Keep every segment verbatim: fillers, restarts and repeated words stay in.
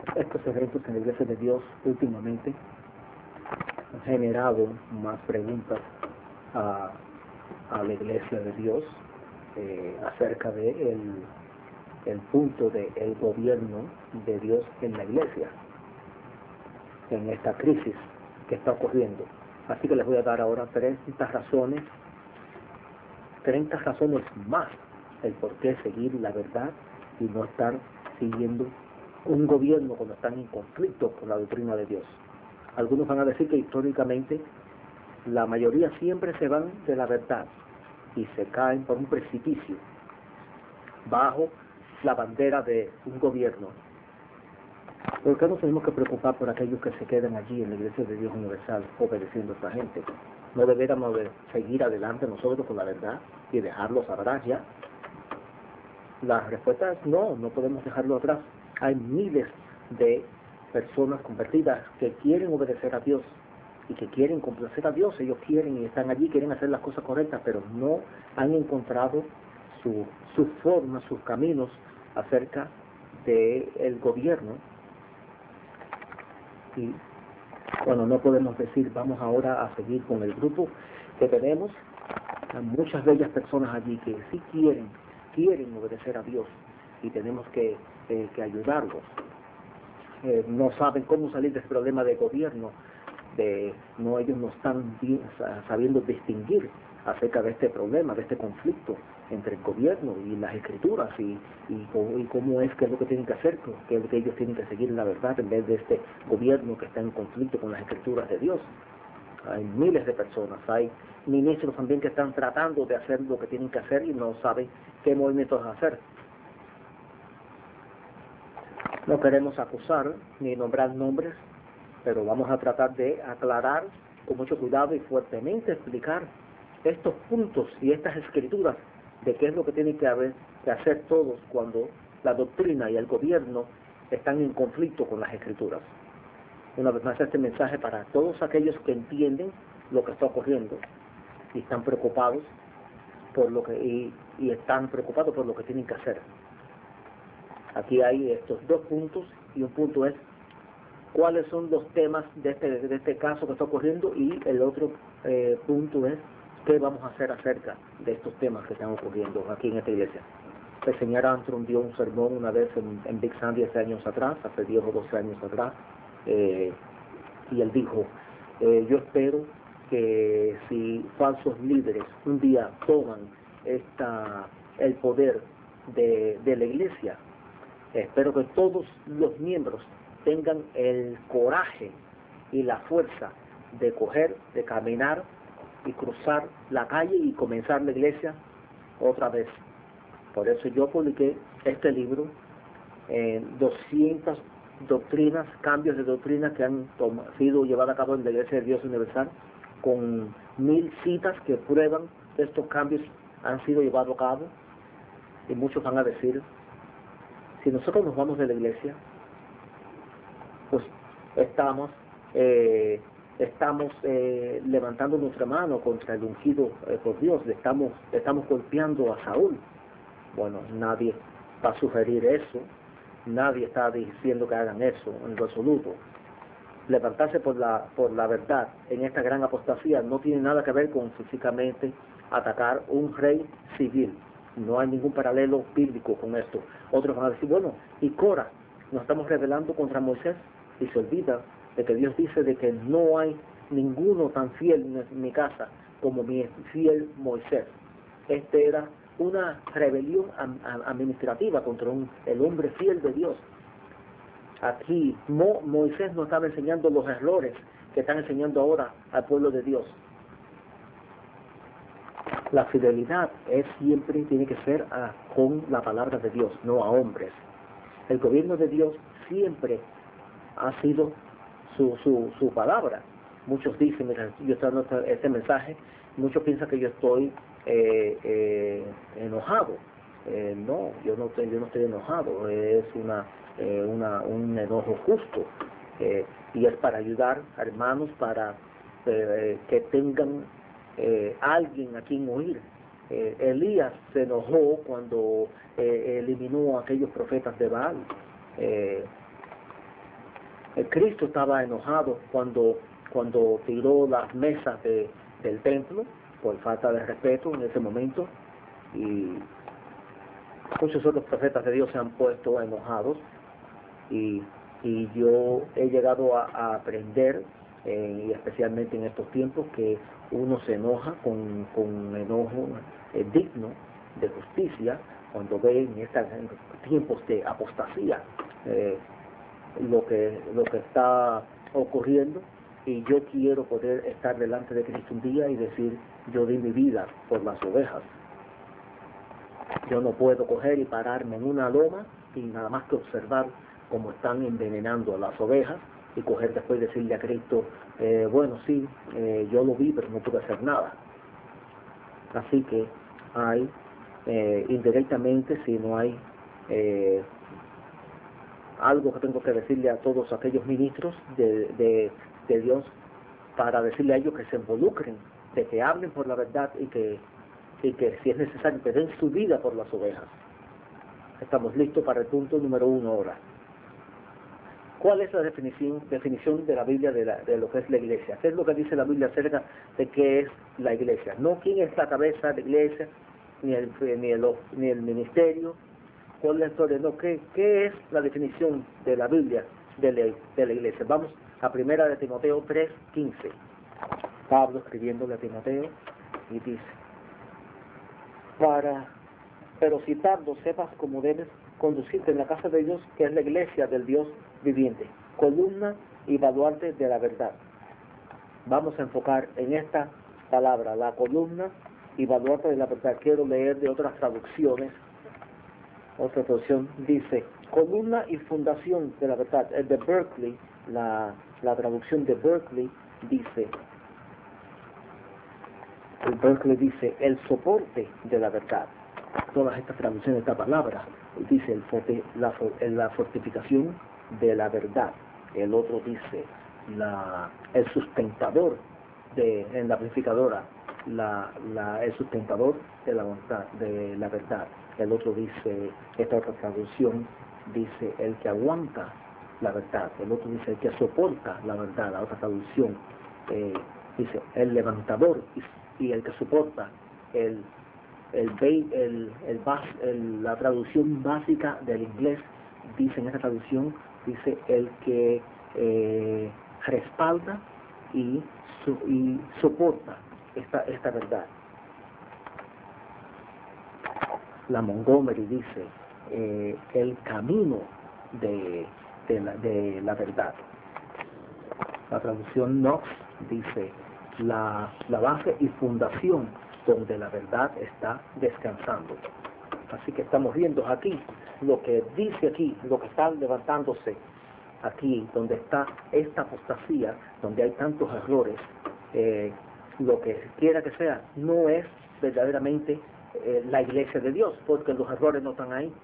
Estos eventos en la Iglesia de Dios últimamente han generado más preguntas a, a la Iglesia de Dios eh, acerca de el, el punto del gobierno de Dios en la Iglesia, en esta crisis que está ocurriendo. Así que les voy a dar ahora treinta razones, treinta razones más el por qué seguir la verdad y no estar siguiendo un gobierno cuando están en conflicto con la doctrina de Dios. Algunos van a decir que históricamente la mayoría siempre se van de la verdad y se caen por un precipicio bajo la bandera de un gobierno. ¿Por qué nos tenemos que preocupar por aquellos que se quedan allí en la Iglesia de Dios Universal obedeciendo a esta gente? ¿No deberíamos de seguir adelante nosotros con la verdad y dejarlos atrás ya? La respuesta es no, no podemos dejarlo atrás. Hay miles de personas convertidas que quieren obedecer a Dios y que quieren complacer a Dios. Ellos quieren y están allí, quieren hacer las cosas correctas, pero no han encontrado su, su forma, sus caminos acerca del gobierno. Y bueno, no podemos decir vamos ahora a seguir con el grupo que tenemos. Hay muchas bellas personas allí que sí quieren, quieren obedecer a Dios y tenemos que, eh, que ayudarlos. Eh, no saben cómo salir de ese problema de gobierno, de, no ellos no están bien, sabiendo distinguir acerca de este problema, de este conflicto entre el gobierno y las escrituras y, y, y cómo es, qué es lo que tienen que hacer, qué es lo que ellos tienen que seguir la verdad en vez de este gobierno que está en conflicto con las escrituras de Dios. Hay miles de personas, hay ministros también que están tratando de hacer lo que tienen que hacer y no saben qué movimientos hacer. No queremos acusar ni nombrar nombres, pero vamos a tratar de aclarar con mucho cuidado y fuertemente explicar estos puntos y estas escrituras de qué es lo que tienen que, haber, que hacer todos cuando la doctrina y el gobierno están en conflicto con las escrituras. Una vez más, este mensaje para todos aquellos que entienden lo que está ocurriendo y están preocupados por lo que y, y están preocupados por lo que tienen que hacer. Aquí hay estos dos puntos y un punto es cuáles son los temas de este, de este caso que está ocurriendo y el otro eh, punto es qué vamos a hacer acerca de estos temas que están ocurriendo aquí en esta iglesia. El señor Armstrong dio un sermón una vez en, en Big Sandy hace años atrás, hace diez o doce años atrás, eh, y él dijo, eh, yo espero que si falsos líderes un día toman esta, el poder de, de la iglesia, espero que todos los miembros tengan el coraje y la fuerza de coger, de caminar y cruzar la calle y comenzar la iglesia otra vez. Por eso yo publiqué este libro, eh, doscientas doctrinas, cambios de doctrina que han sido llevados a cabo en la Iglesia de Dios Universal, con mil citas que prueban que estos cambios han sido llevados a cabo. Y muchos van a decir, si nosotros nos vamos de la iglesia, pues estamos eh, estamos eh, levantando nuestra mano contra el ungido eh, por Dios, le estamos, le estamos golpeando a Saúl. Bueno, nadie va a sugerir eso, nadie está diciendo que hagan eso en lo absoluto. Levantarse por la, por la verdad en esta gran apostasía no tiene nada que ver con físicamente atacar un rey civil. No hay ningún paralelo bíblico con esto. Otros van a decir, bueno, y Cora, nos estamos rebelando contra Moisés, y se olvida de que Dios dice de que no hay ninguno tan fiel en mi casa como mi fiel Moisés. Este era una rebelión administrativa contra un, el hombre fiel de Dios. Aquí Mo, Moisés nos estaba enseñando los errores que están enseñando ahora al pueblo de Dios. La fidelidad es siempre, tiene que ser a, con la palabra de Dios, no a hombres. El gobierno de Dios siempre ha sido su, su, su palabra. Muchos dicen, mira, yo estoy dando este, este mensaje, muchos piensan que yo estoy eh, eh, enojado. Eh, no, yo no, estoy, yo no estoy enojado, es una, eh, una, un enojo justo. Eh, y es para ayudar a hermanos, para eh, que tengan eh, alguien a quien oír. Eh, Elías se enojó cuando eh, eliminó a aquellos profetas de Baal. Eh, El Cristo estaba enojado cuando, cuando tiró las mesas de, del templo por falta de respeto en ese momento, y muchos otros profetas de Dios se han puesto enojados, y, y yo he llegado a, a aprender, eh, y especialmente en estos tiempos, que uno se enoja con, con enojo eh, digno de justicia cuando ve en estos tiempos de apostasía eh, lo que lo que está ocurriendo, y yo quiero poder estar delante de Cristo un día y decir: yo di mi vida por las ovejas. Yo no puedo coger y pararme en una loma y nada más que observar cómo están envenenando a las ovejas y coger después y decirle a Cristo: eh, bueno, sí, eh, yo lo vi, pero no pude hacer nada. Así que hay, eh, indirectamente, si no hay eh, algo que tengo que decirle a todos aquellos ministros de, de, de Dios, para decirle a ellos que se involucren, de que hablen por la verdad, y que, y que si es necesario que den su vida por las ovejas. Estamos listos para el punto número uno ahora. ¿Cuál es la definición, definición de la Biblia de, la, de lo que es la iglesia? ¿Qué es lo que dice la Biblia acerca de qué es la iglesia? No quién es la cabeza de la iglesia, ni el, ni el, ni el ministerio, cuál es la historia, no, ¿qué, qué es la definición de la Biblia de la, de la iglesia? Vamos a primera de Timoteo tres quince. Pablo escribiéndole a Timoteo y dice: para, pero si tardo, sepas cómo debes conducirte en la casa de Dios, que es la iglesia del Dios viviente, columna y baluarte de la verdad. Vamos a enfocar en esta palabra, la columna y baluarte de la verdad. Quiero leer de otras traducciones. Otra traducción dice: columna y fundación de la verdad. El de Berkeley, la, la traducción de Berkeley dice, el Berkeley dice, el soporte de la verdad. Todas estas traducciones de esta palabra dice el forte, la, la fortificación de la verdad. El otro dice la, el sustentador de, en la amplificadora, la, la, el sustentador de la voluntad, de la verdad. El otro dice, esta otra traducción dice el que aguanta la verdad. El otro dice el que soporta la verdad. La otra traducción eh, dice el levantador y, y el que soporta. El El, el, el, el, la traducción básica del inglés dice, en esta traducción, dice el que eh, respalda y, su, y soporta esta, esta verdad. La Montgomery dice eh, el camino de, de, la, de la verdad. La traducción Knox dice la, la base y fundación donde la verdad está descansando. Así que estamos viendo aquí lo que dice aquí, lo que está levantándose aquí, donde está esta apostasía, donde hay tantos errores. Eh, lo que quiera que sea, no es verdaderamente eh, la iglesia de Dios, porque los errores no están ahí.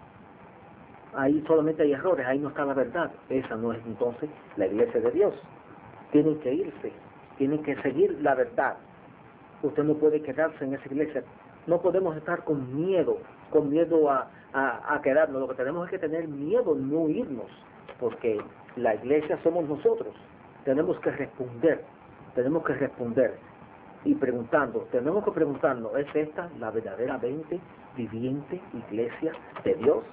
Ahí solamente hay errores, ahí no está la verdad. Esa no es entonces la iglesia de Dios. Tienen que irse, tienen que seguir la verdad. Usted no puede quedarse en esa iglesia. No podemos estar con miedo, con miedo a, a, a quedarnos. Lo que tenemos es que tener miedo, no irnos, porque la iglesia somos nosotros. Tenemos que responder, tenemos que responder y preguntando, tenemos que preguntarnos, ¿es esta la verdaderamente viviente iglesia de Dios?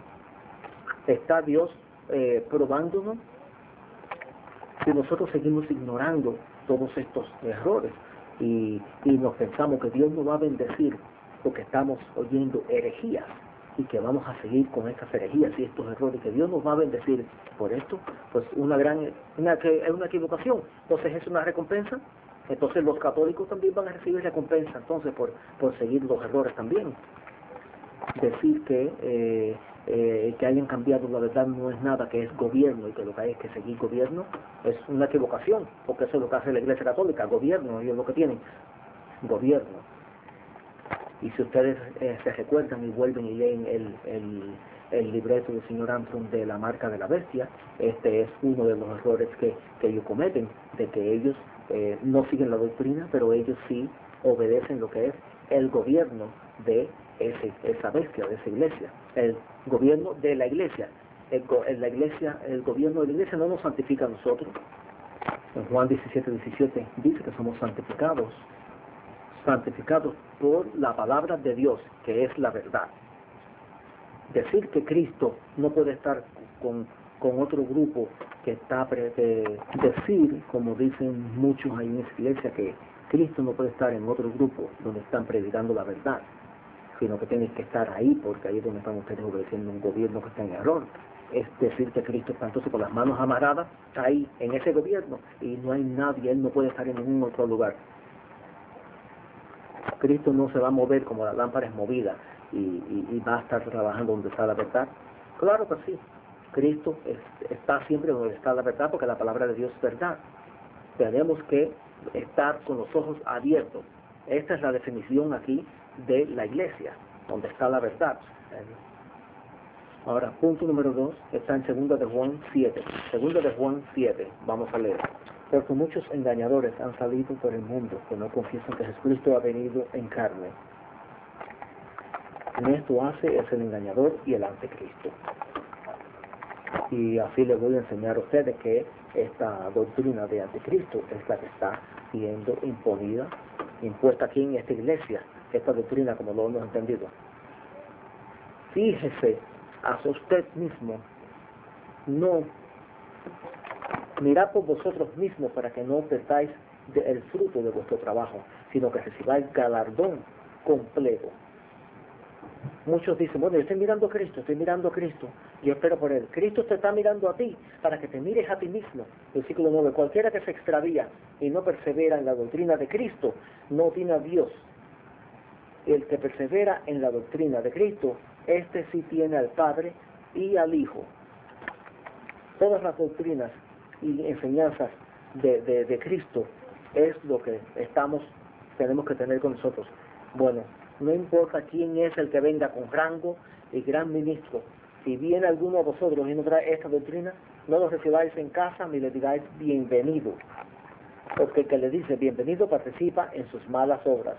¿Está Dios eh, probándonos? Si nosotros seguimos ignorando todos estos errores, Y, y nos pensamos que Dios nos va a bendecir porque estamos oyendo herejías y que vamos a seguir con estas herejías y estos errores, que Dios nos va a bendecir por esto, pues una gran una, que, una equivocación. Entonces es una recompensa. Entonces los católicos también van a recibir recompensa entonces por, por seguir los errores también. Decir que eh, eh, que hayan cambiado la verdad no es nada, que es gobierno, y que lo que hay es que seguir gobierno, es una equivocación, porque eso es lo que hace la Iglesia Católica, gobierno, ellos lo que tienen, gobierno. Y si ustedes eh, se recuerdan y vuelven y leen el, el, el libreto del señor Armstrong de la marca de la bestia, este es uno de los errores que, que ellos cometen, de que ellos eh, no siguen la doctrina, pero ellos sí obedecen lo que es el gobierno de ese, esa bestia, de esa iglesia, el gobierno de la iglesia. el, en la iglesia, el gobierno de la iglesia no nos santifica a nosotros. En Juan diecisiete, diecisiete dice que somos santificados, santificados por la palabra de Dios, que es la verdad. Decir que Cristo no puede estar con, con otro grupo que está, eh, decir, como dicen muchos ahí en esa iglesia, que Cristo no puede estar en otro grupo donde están predicando la verdad, sino que tienen que estar ahí, porque ahí es donde están ustedes obedeciendo un gobierno que está en error. Es decir que Cristo está entonces con las manos amarradas, está ahí en ese gobierno, y no hay nadie, Él no puede estar en ningún otro lugar. Cristo no se va a mover como la lámpara es movida, y, y, y va a estar trabajando donde está la verdad. Claro que sí, Cristo es, está siempre donde está la verdad, porque la palabra de Dios es verdad. Tenemos que estar con los ojos abiertos. Esta es la definición aquí de la iglesia, donde está la verdad. Ahora, punto número dos, está en segunda de Juan siete. segunda de Juan siete, vamos a leer. Porque muchos engañadores han salido por el mundo que no confiesan que Jesucristo ha venido en carne. En esto hace es el engañador y el anticristo. Y así les voy a enseñar a ustedes que esta doctrina de anticristo es la que está siendo imponida, impuesta aquí en esta iglesia, esta doctrina como lo hemos entendido. Fíjese hacia usted mismo, no mirad por vosotros mismos para que no perdáis el fruto de vuestro trabajo, sino que recibáis galardón completo. Muchos dicen, bueno, yo estoy mirando a Cristo, estoy mirando a Cristo, yo espero por Él. Cristo te está mirando a ti para que te mires a ti mismo. Versículo nueve, cualquiera que se extravía y no persevera en la doctrina de Cristo, no tiene a Dios. El que persevera en la doctrina de Cristo, este sí tiene al Padre y al Hijo. Todas las doctrinas y enseñanzas de, de, de Cristo es lo que estamos, tenemos que tener con nosotros. Bueno, no importa quién es el que venga con rango y gran ministro, si viene alguno de vosotros y no trae esta doctrina, no lo recibáis en casa ni le digáis bienvenido, porque el que le dice bienvenido participa en sus malas obras,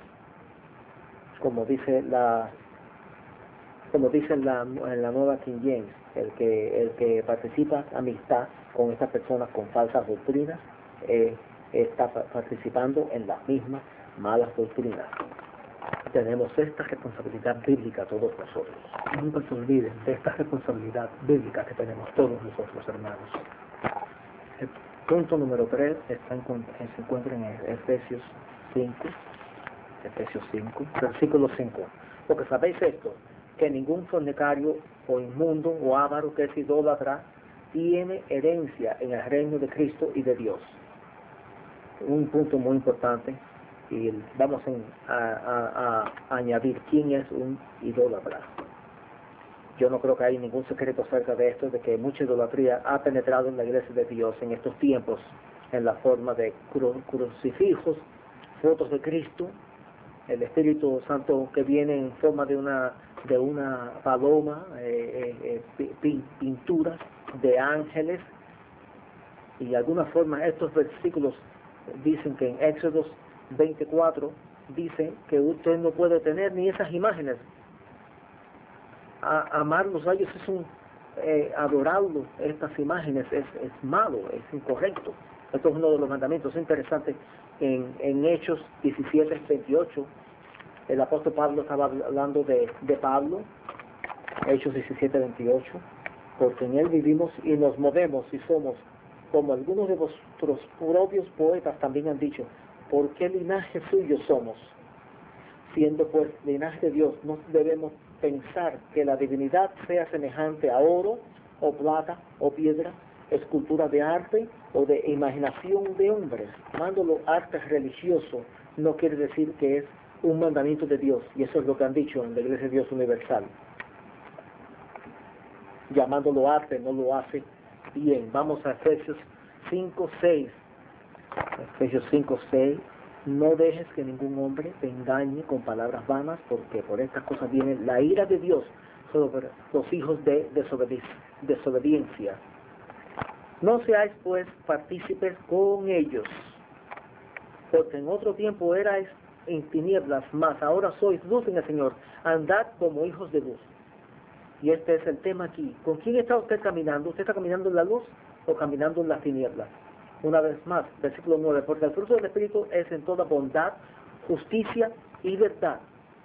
como dice la como dice en la, en la nueva King James, el que el que participa amistad con estas personas con falsas doctrinas eh, está participando en las mismas malas doctrinas. Tenemos esta responsabilidad bíblica todos nosotros. Nunca se olviden de esta responsabilidad bíblica que tenemos todos nosotros, hermanos. El punto número tres está en, se encuentra en Efesios cinco, Efesios cinco, versículo cinco. Porque sabéis esto, que ningún fornicario o inmundo o avaro que es idólatra tiene herencia en el reino de Cristo y de Dios. Un punto muy importante. Y vamos a, a, a añadir quién es un idólatra. Yo no creo que hay ningún secreto acerca de esto, de que mucha idolatría ha penetrado en la iglesia de Dios en estos tiempos, en la forma de cru, crucifijos, fotos de Cristo, el Espíritu Santo que viene en forma de una de una paloma, eh, eh, eh, pinturas de ángeles, y de alguna forma estos versículos dicen que en Éxodo veinticuatro dice que usted no puede tener ni esas imágenes. A, amarlos a ellos es un eh, adorarlos, estas imágenes es, es malo, es incorrecto. Esto es uno de los mandamientos interesantes en, en Hechos diecisiete, veintiocho. El apóstol Pablo estaba hablando de, de Pablo, Hechos diecisiete, veintiocho, porque en él vivimos y nos movemos y somos, como algunos de vuestros propios poetas también han dicho, ¿por qué linaje suyo somos? Siendo pues linaje de Dios, no debemos pensar que la divinidad sea semejante a oro, o plata, o piedra, escultura de arte, o de imaginación de hombres. Llamándolo arte religioso, no quiere decir que es un mandamiento de Dios, y eso es lo que han dicho en la Iglesia de Dios Universal. Llamándolo arte, no lo hace bien. Vamos a Efesios cinco, seis. Efesios cinco, seis, no dejes que ningún hombre te engañe con palabras vanas, porque por estas cosas viene la ira de Dios sobre los hijos de desobedi desobediencia. No seáis pues partícipes con ellos, porque en otro tiempo erais en tinieblas, mas ahora sois luz en el Señor, andad como hijos de luz. Y este es el tema aquí. ¿Con quién está usted caminando? ¿Usted está caminando en la luz o caminando en las tinieblas? Una vez más, versículo nueve, porque el fruto del Espíritu es en toda bondad, justicia y verdad,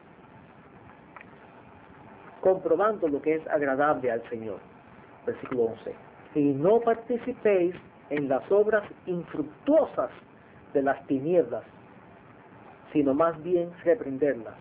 comprobando lo que es agradable al Señor. Versículo once. Y no participéis en las obras infructuosas de las tinieblas, sino más bien reprenderlas.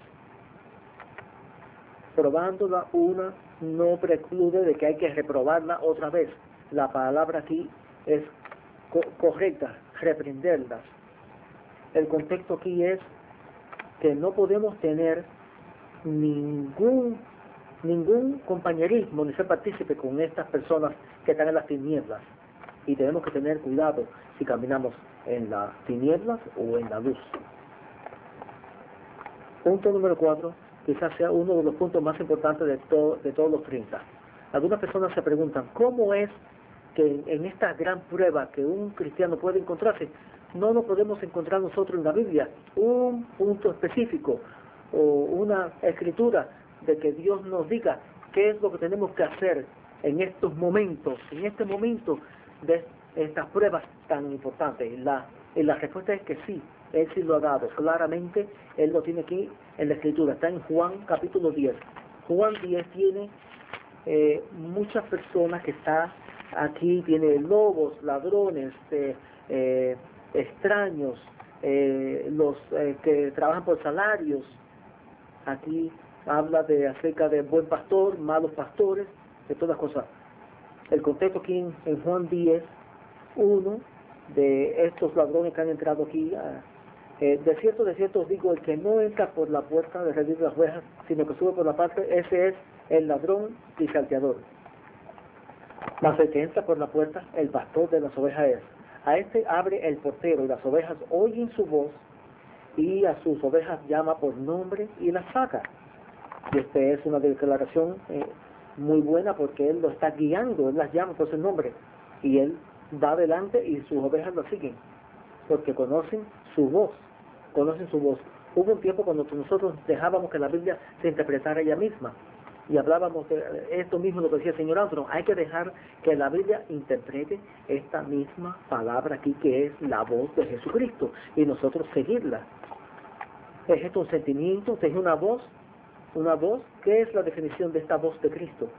Probándola una no preclude de que hay que reprobarla otra vez. La palabra aquí es co correcta, reprenderlas. El contexto aquí es que no podemos tener ningún ningún compañerismo ni ser partícipe con estas personas que están en las tinieblas, y tenemos que tener cuidado si caminamos en las tinieblas o en la luz. Punto número cuatro, quizás sea uno de los puntos más importantes de, to de todos los treinta. Algunas personas se preguntan, ¿cómo es que en, en esta gran prueba que un cristiano puede encontrarse, no nos podemos encontrar nosotros en la Biblia un punto específico o una escritura de que Dios nos diga qué es lo que tenemos que hacer en estos momentos, en este momento de estas pruebas tan importantes? Y la, y la respuesta es que sí, Él sí lo ha dado, claramente Él lo tiene aquí en la escritura, está en Juan capítulo diez. Juan diez tiene eh, muchas personas que están aquí, tiene lobos, ladrones, eh, eh, extraños, eh, los eh, que trabajan por salarios. Aquí habla de acerca de buen pastor, malos pastores, de todas cosas. El contexto aquí en, en Juan diez, uno de estos ladrones que han entrado aquí, a, eh, de cierto, de cierto os digo, el que no entra por la puerta de redil las ovejas, sino que sube por la parte, ese es el ladrón y salteador. Mas el que entra por la puerta, el pastor de las ovejas es. A este abre el portero, y las ovejas oyen su voz, y a sus ovejas llama por nombre y las saca. Y esta es una declaración eh, muy buena, porque Él lo está guiando, Él las llama por su nombre, y Él va adelante y sus ovejas lo siguen, porque conocen su voz, conocen su voz. Hubo un tiempo cuando nosotros dejábamos que la Biblia se interpretara ella misma, y hablábamos de esto mismo, lo que decía el señor Armstrong, hay que dejar que la Biblia interprete esta misma palabra aquí, que es la voz de Jesucristo, y nosotros seguirla. ¿Es esto un sentimiento? ¿Es una voz? ¿Una voz? ¿Qué es la definición de esta voz de Cristo?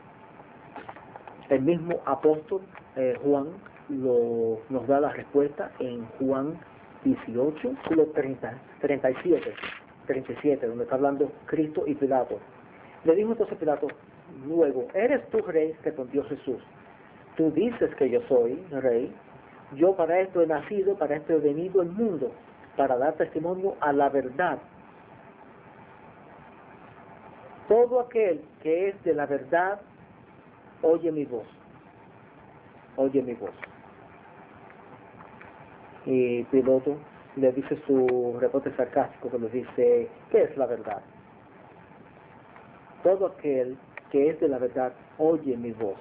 El mismo apóstol eh, Juan lo, nos da la respuesta en Juan dieciocho, treinta, treinta y siete, treinta y siete, donde está hablando Cristo y Pilato. Le dijo entonces Pilato, luego, ¿eres tú rey? Respondió Jesús. Tú dices que yo soy rey. Yo para esto he nacido, para esto he venido al mundo, para dar testimonio a la verdad. Todo aquel que es de la verdad, oye mi voz. Oye mi voz. Y Pilato le dice su reporte sarcástico, que le dice, ¿qué es la verdad? Todo aquel que es de la verdad, oye mi voz.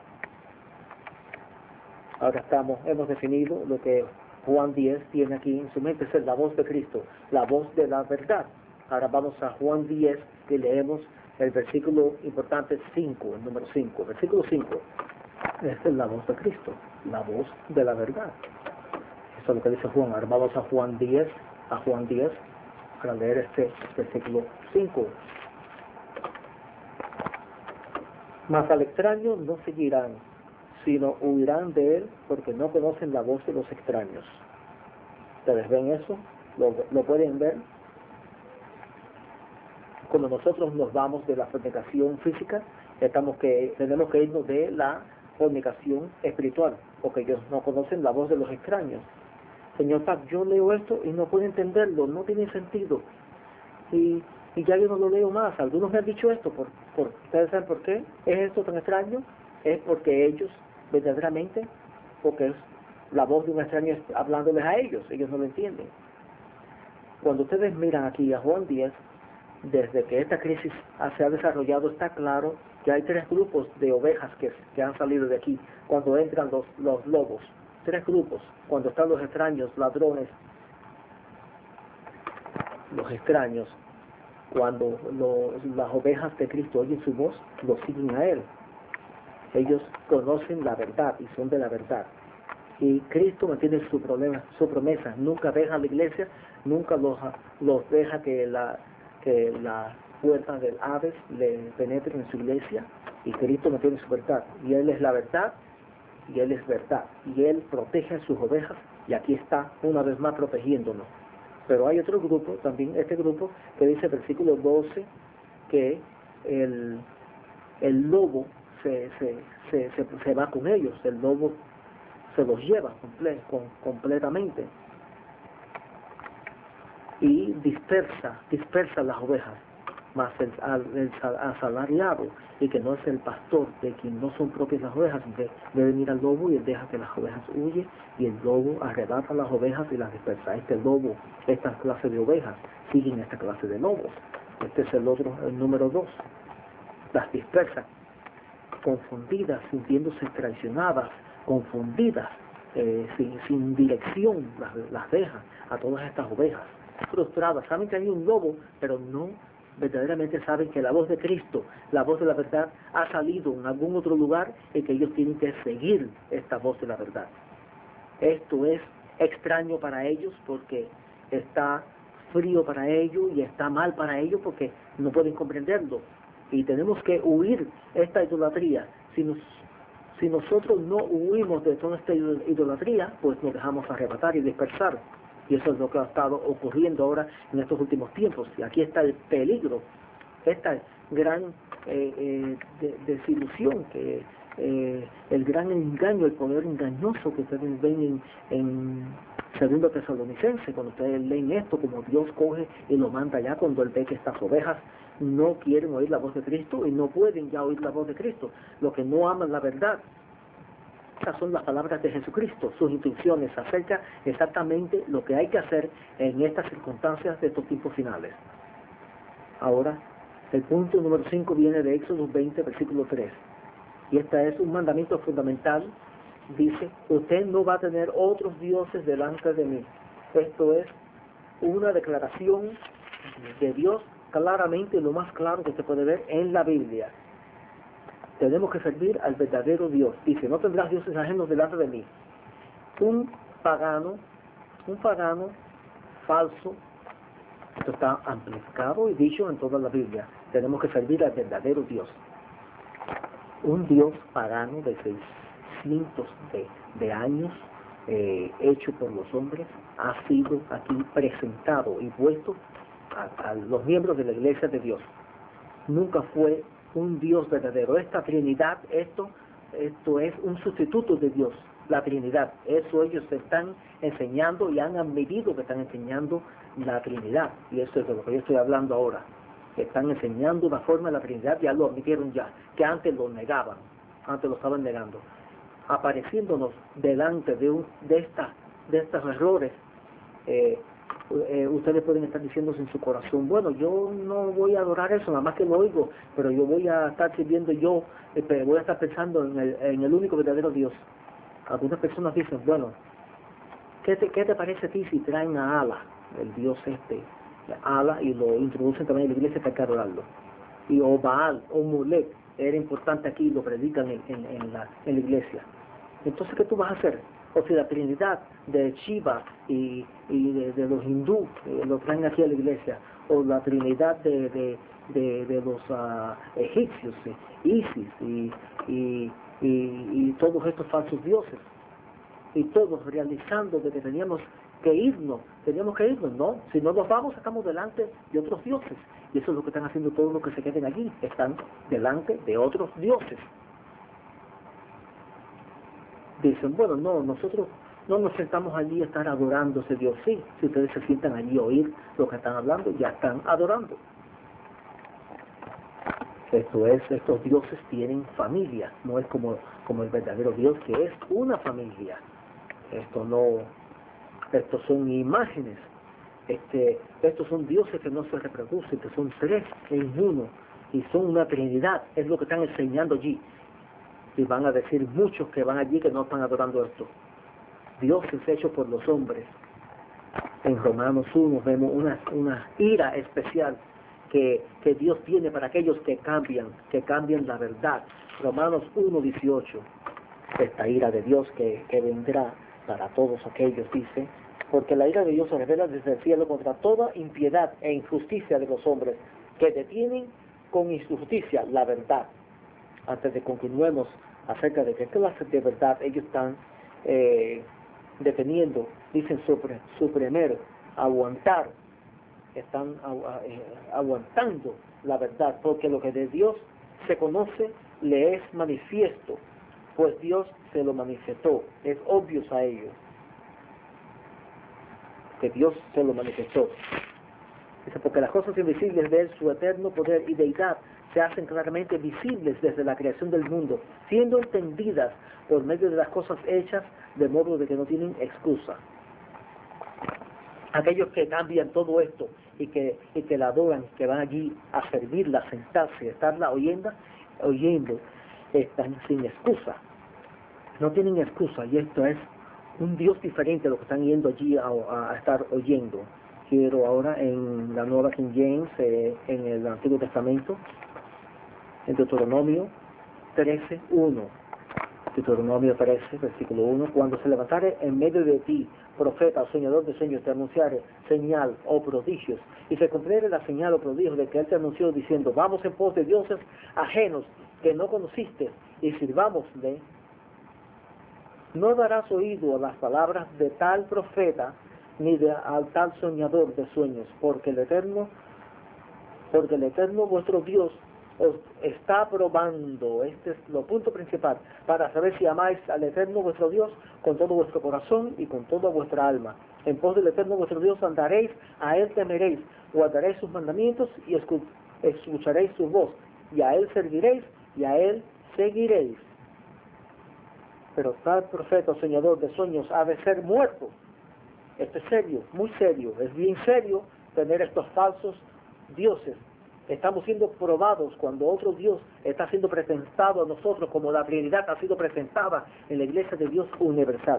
Ahora estamos, hemos definido lo que Juan diez tiene aquí en su mente, es la voz de Cristo, la voz de la verdad. Ahora vamos a Juan diez, que leemos el versículo importante cinco, el número cinco. Versículo cinco. Esta es la voz de Cristo, la voz de la verdad. Eso es lo que dice Juan. Ahora vamos a Juan diez, a Juan diez, para leer este versículo cinco. Mas al extraño no seguirán, sino huirán de él, porque no conocen la voz de los extraños. ¿Ustedes ven eso? ¿Lo, lo pueden ver? Cuando nosotros nos vamos de la fornicación física, estamos que, tenemos que irnos de la fornicación espiritual, porque ellos no conocen la voz de los extraños. Señor Paz, yo leo esto y no puedo entenderlo, no tiene sentido. Y, y ya yo no lo leo más. Algunos me han dicho esto, por, por, ¿ustedes saben por qué es esto tan extraño? Es porque ellos, verdaderamente, porque es la voz de un extraño hablándoles a ellos, ellos no lo entienden. Cuando ustedes miran aquí a Juan diez, desde que esta crisis se ha desarrollado, está claro que hay tres grupos de ovejas que, que han salido de aquí cuando entran los, los lobos. Tres grupos, cuando están los extraños, ladrones, los extraños. Cuando los, las ovejas de Cristo oyen su voz, lo siguen a Él. Ellos conocen la verdad y son de la verdad. Y Cristo mantiene su, problema, su promesa. Nunca deja a la iglesia, nunca los, los deja que la, que la puerta del Hades le penetre en su iglesia. Y Cristo mantiene su verdad. Y Él es la verdad, y Él es verdad. Y Él protege a sus ovejas, y aquí está una vez más protegiéndonos. Pero hay otro grupo, también este grupo, que dice, versículo doce, que el, el lobo se, se, se, se, se va con ellos, el lobo se los lleva comple con, completamente y dispersa, dispersa las ovejas, más el, el, el asalariado, y que no es el pastor, de quien no son propias las ovejas, de, debe venir al lobo y él deja que las ovejas huyen, y el lobo arrebata las ovejas y las dispersa. Este lobo, esta clase de ovejas, siguen esta clase de lobos. Este es el otro, el número dos. Las dispersa, confundidas, sintiéndose traicionadas, confundidas, eh, sin, sin dirección, las, las deja a todas estas ovejas, frustradas. Saben que hay un lobo, pero no verdaderamente saben que la voz de Cristo, la voz de la verdad, ha salido en algún otro lugar y que ellos tienen que seguir esta voz de la verdad. Esto es extraño para ellos porque está frío para ellos y está mal para ellos porque no pueden comprenderlo. Y tenemos que huir esta idolatría. Si, nos, si nosotros no huimos de toda esta idolatría, pues nos dejamos arrebatar y dispersar. Y eso es lo que ha estado ocurriendo ahora en estos últimos tiempos. Y aquí está el peligro, esta gran eh, eh, de, desilusión, que eh, el gran engaño, el poder engañoso que ustedes ven en, en Segundo Tesalonicense, cuando ustedes leen esto, como Dios coge y lo manda allá cuando Él ve que estas ovejas no quieren oír la voz de Cristo y no pueden ya oír la voz de Cristo, los que no aman la verdad. Estas son las palabras de Jesucristo, sus instrucciones acerca exactamente lo que hay que hacer en estas circunstancias de estos tiempos finales. Ahora, el punto número cinco viene de Éxodo veinte, versículo tres. Y este es un mandamiento fundamental. Dice, usted no va a tener otros dioses delante de mí. Esto es una declaración de Dios claramente, lo más claro que se puede ver en la Biblia. Tenemos que servir al verdadero Dios. Dice, no tendrás dioses ajenos delante de mí. Un pagano, un pagano falso, esto está amplificado y dicho en toda la Biblia. Tenemos que servir al verdadero Dios. Un Dios pagano de seiscientos de, de años, eh, hecho por los hombres, ha sido aquí presentado y puesto a, a los miembros de la Iglesia de Dios. Nunca fue un Dios verdadero. Esta Trinidad, esto, esto es un sustituto de Dios, la Trinidad. Eso ellos están enseñando y han admitido que están enseñando la Trinidad. Y eso es de lo que yo estoy hablando ahora. Están enseñando una forma de la Trinidad, ya lo admitieron ya, que antes lo negaban, antes lo estaban negando. Apareciéndonos delante de, un, de, esta, de estos errores, eh, Eh, ustedes pueden estar diciéndose en su corazón, bueno, yo no voy a adorar eso, nada más que lo oigo, pero yo voy a estar sirviendo yo, eh, pero voy a estar pensando en el, en el único verdadero Dios. Algunas personas dicen, bueno, ¿qué te, qué te parece a ti si traen a Ala, el Dios este, Ala, y lo introducen también en la iglesia para adorarlo? Y o Baal, o Molech, era importante aquí, lo predican en, en, en, la, en la iglesia. Entonces, ¿qué tú vas a hacer? O si la Trinidad de Shiva y, y de, de los hindú eh, lo traen aquí a la iglesia, o la Trinidad de, de, de, de los uh, egipcios, eh, Isis y, y, y, y todos estos falsos dioses, y todos realizando de que teníamos que irnos, teníamos que irnos, ¿no? Si no nos vamos, estamos delante de otros dioses, y eso es lo que están haciendo todos los que se queden allí, están delante de otros dioses. Dicen, bueno, no, nosotros no nos sentamos allí a estar adorando a ese Dios. Sí, si ustedes se sientan allí a oír lo que están hablando, ya están adorando. Esto es, estos dioses tienen familia, no es como, como el verdadero Dios, que es una familia. Esto no, estos son imágenes, este, estos son dioses que no se reproducen, que son tres en uno, y son una trinidad, es lo que están enseñando allí. Y van a decir muchos que van allí que no están adorando esto. Dios es hecho por los hombres. En Romanos uno vemos una, una ira especial que, que Dios tiene para aquellos que cambian, que cambian la verdad. Romanos uno dieciocho, esta ira de Dios que, que vendrá para todos aquellos, dice, porque la ira de Dios se revela desde el cielo contra toda impiedad e injusticia de los hombres, que detienen con injusticia la verdad. Antes de continuemos acerca de qué clase de verdad ellos están eh, deteniendo, dicen sobre, suprimir, aguantar, están agu eh, aguantando la verdad, porque lo que de Dios se conoce le es manifiesto, pues Dios se lo manifestó, es obvio a ellos que Dios se lo manifestó. Dice, porque las cosas invisibles de él, su eterno poder y deidad, se hacen claramente visibles desde la creación del mundo, siendo entendidas por medio de las cosas hechas, de modo de que no tienen excusa. Aquellos que cambian todo esto y que, y que la adoran, que van allí a servirla, a sentarse, a estarla oyendo, oyendo, están sin excusa. No tienen excusa, y esto es un Dios diferente a lo que están yendo allí a, a estar oyendo. Quiero ahora en la Nueva King James, eh, en el Antiguo Testamento, en Deuteronomio trece, uno. Deuteronomio trece, versículo uno. Cuando se levantare en medio de ti, profeta o soñador de sueños, te anunciare señal o prodigios, y se cumpliere la señal o prodigio de que él te anunció diciendo, vamos en pos de dioses ajenos que no conociste, y sirvámosle, no darás oído a las palabras de tal profeta, ni de al tal soñador de sueños, porque el Eterno, porque el Eterno vuestro Dios os está probando, este es lo punto principal, para saber si amáis al Eterno vuestro Dios con todo vuestro corazón y con toda vuestra alma. En pos del Eterno vuestro Dios andaréis, a él temeréis, guardaréis sus mandamientos y escucharéis su voz, y a él serviréis y a él seguiréis. Pero tal profeta o soñador de sueños ha de ser muerto. Esto es serio, muy serio, es bien serio tener estos falsos dioses. Estamos siendo probados cuando otro Dios está siendo presentado a nosotros como la Trinidad ha sido presentada en la Iglesia de Dios universal.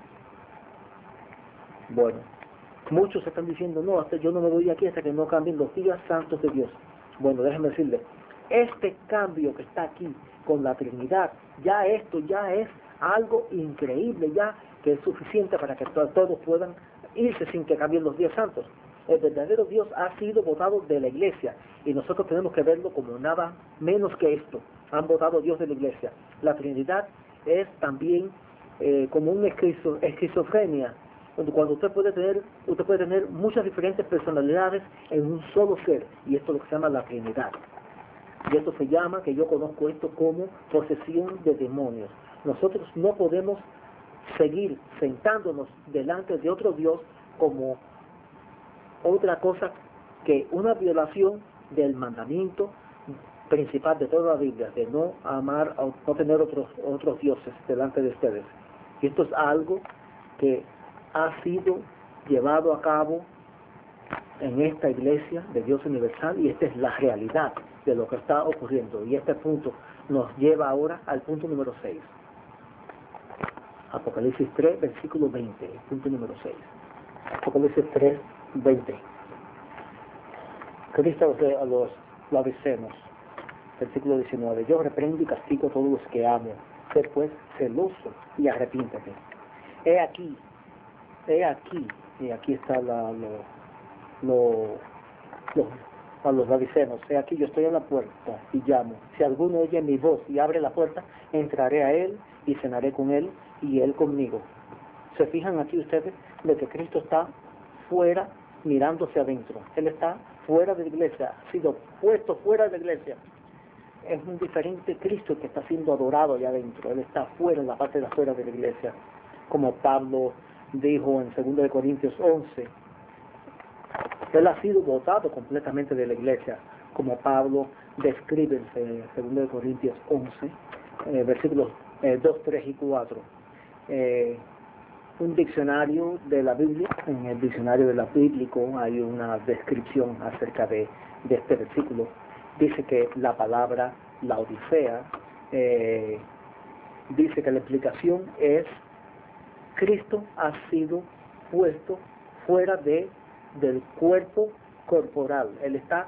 Bueno, muchos están diciendo, no, hasta yo no me voy aquí hasta que no cambien los días santos de Dios. Bueno, déjenme decirles, este cambio que está aquí con la Trinidad, ya esto ya es algo increíble, ya que es suficiente para que to todos puedan irse sin que cambien los días santos. El verdadero Dios ha sido votado de la iglesia y nosotros tenemos que verlo como nada menos que esto. Han votado a Dios de la iglesia. La Trinidad es también eh, como una esquizo esquizofrenia, cuando usted puede tener usted puede tener muchas diferentes personalidades en un solo ser, y esto es lo que se llama la Trinidad. Y esto se llama, que yo conozco esto como posesión de demonios. Nosotros no podemos seguir sentándonos delante de otro Dios como otra cosa que una violación del mandamiento principal de toda la Biblia, de no amar, no tener otros, otros dioses delante de ustedes. Y esto es algo que ha sido llevado a cabo en esta iglesia de Dios universal, y esta es la realidad de lo que está ocurriendo. Y este punto nos lleva ahora al punto número seis. Apocalipsis tres, versículo veinte, punto número seis. Apocalipsis tres, veinte. Cristo a los labicenos, versículo diecinueve. Yo reprendo y castigo a todos los que amo. Sé pues celoso y arrepiéntete. He aquí, he aquí, y aquí está la, lo, lo, lo, a los labicenos. He aquí, yo estoy en la puerta y llamo. Si alguno oye mi voz y abre la puerta, entraré a él y cenaré con él y él conmigo. ¿Se fijan aquí ustedes de que Cristo está fuera mirándose adentro? Él está fuera de la iglesia, ha sido puesto fuera de la iglesia. Es un diferente Cristo que está siendo adorado allá adentro. Él está fuera, en la parte de afuera de la iglesia. Como Pablo dijo en segunda de Corintios once, él ha sido botado completamente de la iglesia, como Pablo describe en segunda de Corintios once, eh, versículos eh, dos, tres y cuatro. Eh, un diccionario de la Biblia, en el diccionario de la bíblico hay una descripción acerca de, de este versículo. Dice que la palabra la Odisea, eh, dice que la explicación es: Cristo ha sido puesto fuera de, del cuerpo corporal. Él está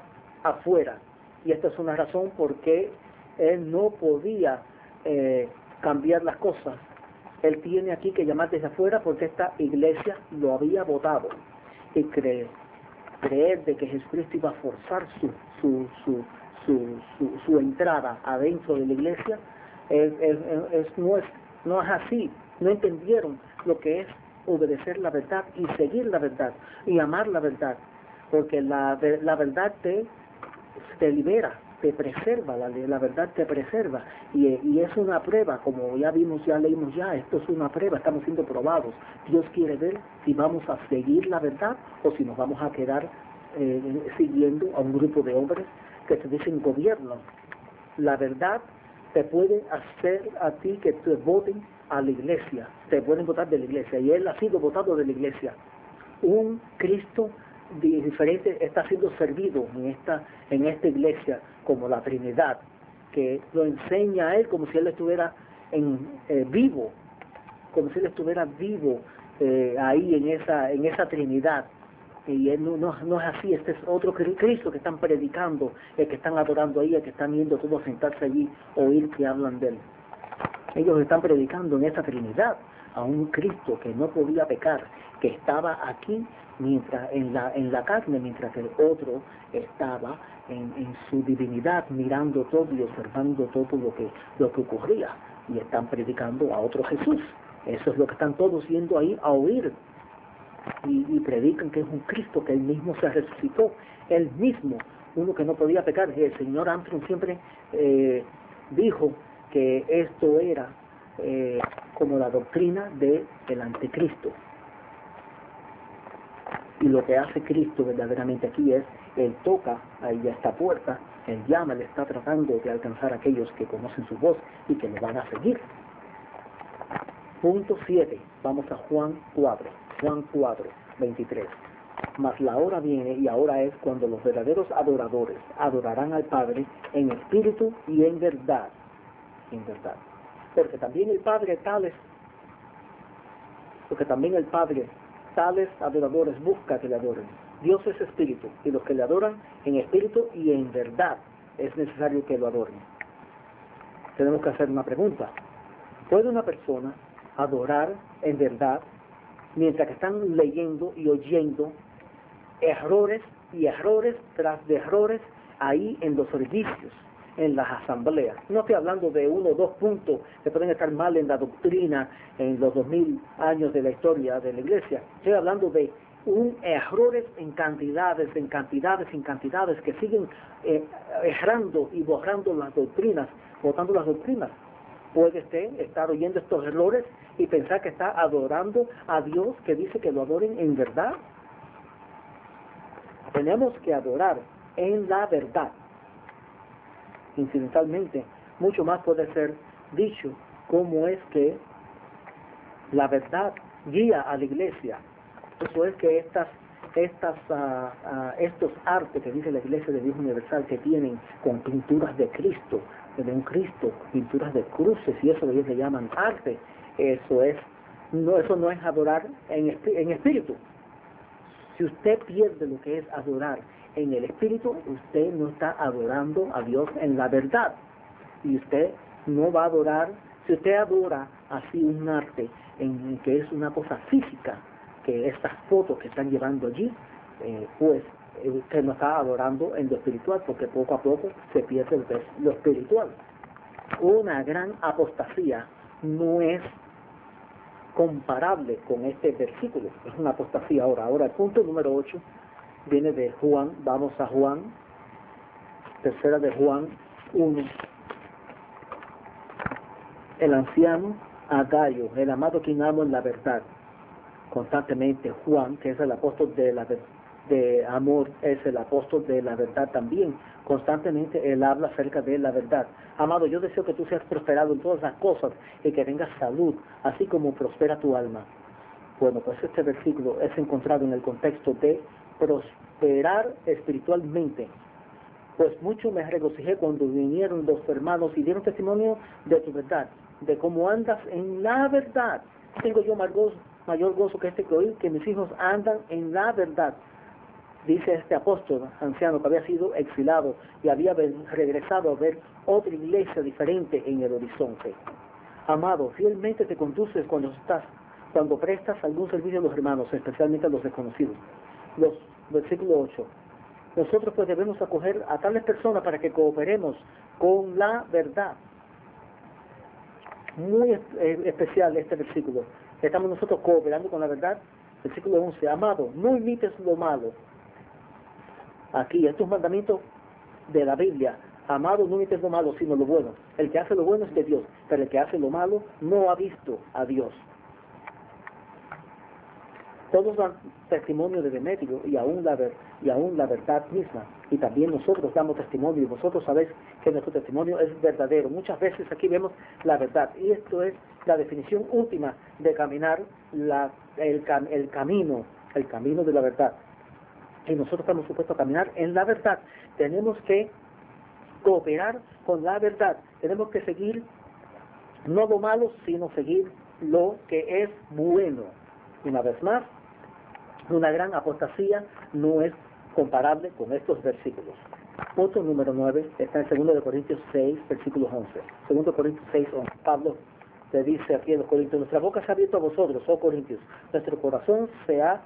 afuera. Y esta es una razón por qué él no podía eh, cambiar las cosas. Él tiene aquí que llamar desde afuera porque esta iglesia lo había votado. Y creer, creer de que Jesucristo iba a forzar su, su, su, su, su, su entrada adentro de la iglesia, es, es, es, no, es, no es así. No entendieron lo que es obedecer la verdad y seguir la verdad y amar la verdad. Porque la, la verdad te, te libera, te preserva, la, la verdad te preserva, y, y es una prueba, como ya vimos, ya leímos ya, esto es una prueba, estamos siendo probados. Dios quiere ver si vamos a seguir la verdad o si nos vamos a quedar eh, siguiendo a un grupo de hombres que se dicen gobierno. La verdad te puede hacer a ti que te voten a la iglesia, te pueden votar de la iglesia, y él ha sido votado de la iglesia. Un Cristo diferente está siendo servido en esta, en esta iglesia como la Trinidad, que lo enseña a él como si él estuviera en, eh, vivo, como si él estuviera vivo eh, ahí en esa, en esa Trinidad. Y él no, no, no es así. Este es otro Cristo que están predicando, el que están adorando ahí, el que están viendo todos sentarse allí, oír que hablan de él. Ellos están predicando en esa Trinidad a un Cristo que no podía pecar, que estaba aquí mientras en la en la carne, mientras que el otro estaba en, en su divinidad, mirando todo y observando todo lo que lo que ocurría, y están predicando a otro Jesús. Eso es lo que están todos yendo ahí a oír, y, y predican que es un Cristo, que él mismo se resucitó, él mismo, uno que no podía pecar. El señor Armstrong siempre eh, dijo que esto era eh, como la doctrina del anticristo. Y lo que hace Cristo verdaderamente aquí es, él toca ahí a esta puerta, él llama, él está tratando de alcanzar a aquellos que conocen su voz y que lo van a seguir. Punto siete, vamos a Juan cuatro, Juan cuatro, veintitrés. Mas la hora viene, y ahora es, cuando los verdaderos adoradores adorarán al Padre en espíritu y en verdad. En verdad. Porque también el Padre tales, porque también el Padre tales adoradores busca que le adoren. Dios es espíritu, y los que le adoran en espíritu y en verdad es necesario que lo adoren. Tenemos que hacer una pregunta. ¿Puede una persona adorar en verdad mientras que están leyendo y oyendo errores y errores tras de errores ahí en los servicios, en las asambleas? No estoy hablando de uno o dos puntos que pueden estar mal en la doctrina en los dos mil años de la historia de la iglesia. Estoy hablando de un errores en cantidades, en cantidades, en cantidades, que siguen eh, errando y borrando las doctrinas, botando las doctrinas. Puede usted estar oyendo estos errores y pensar que está adorando a Dios, que dice que lo adoren en verdad. Tenemos que adorar en la verdad. Incidentalmente, mucho más puede ser dicho cómo es que la verdad guía a la iglesia. Eso es que estas, estas, uh, uh, estos artes que dice la Iglesia de Dios Universal, que tienen con pinturas de Cristo, de un Cristo, pinturas de cruces, y eso ellos le llaman arte, eso es, no, eso no es adorar en, en espíritu. Si usted pierde lo que es adorar en el espíritu, usted no está adorando a Dios en la verdad. Y usted no va a adorar, si usted adora así un arte en que es una cosa física, que estas fotos que están llevando allí, eh, pues usted no está adorando en lo espiritual, porque poco a poco se pierde lo espiritual. Una gran apostasía no es comparable con este versículo, es una apostasía. Ahora, ahora el punto número ocho viene de Juan, vamos a Juan, tercera de Juan uno. El anciano Agayo, el amado quien amo en la verdad. Constantemente Juan, que es el apóstol de la de amor, es el apóstol de la verdad también. Constantemente él habla acerca de la verdad. Amado, yo deseo que tú seas prosperado en todas las cosas y que tengas salud, así como prospera tu alma. Bueno, pues este versículo es encontrado en el contexto de prosperar espiritualmente. Pues mucho me regocijé cuando vinieron los hermanos y dieron testimonio de tu verdad, de cómo andas en la verdad. Tengo yo mayor gozo, mayor gozo que este que oír que mis hijos andan en la verdad. dice este apóstol anciano que había sido exilado y había regresado a ver otra iglesia diferente en el horizonte. Amado, fielmente te conduces cuando estás, cuando prestas algún servicio a los hermanos, especialmente a los desconocidos. Los, versículo ocho. Nosotros pues debemos acoger a tales personas para que cooperemos con la verdad. Muy eh, especial este versículo. Estamos nosotros cooperando con la verdad. Versículo once. Amado, no imites lo malo. Aquí, estos mandamientos de la Biblia. Amado, no imites lo malo, sino lo bueno. El que hace lo bueno es de Dios, pero el que hace lo malo no ha visto a Dios. Todos dan testimonio de Demetrio y aún, la ver, y aún la verdad misma. Y también nosotros damos testimonio y vosotros sabéis que nuestro testimonio es verdadero. Muchas veces aquí vemos la verdad. Y esto es la definición última de caminar la, el, el camino, el camino de la verdad. Y nosotros estamos supuestos a caminar en la verdad. Tenemos que cooperar con la verdad. Tenemos que seguir no lo malo, sino seguir lo que es bueno. Una vez más, una gran apostasía no es comparable con estos versículos. Punto número nueve está en segundo de Corintios seis, versículos once. segundo de Corintios seis, once. Pablo le dice aquí a los Corintios: nuestra boca se ha abierto a vosotros, oh Corintios, nuestro corazón se ha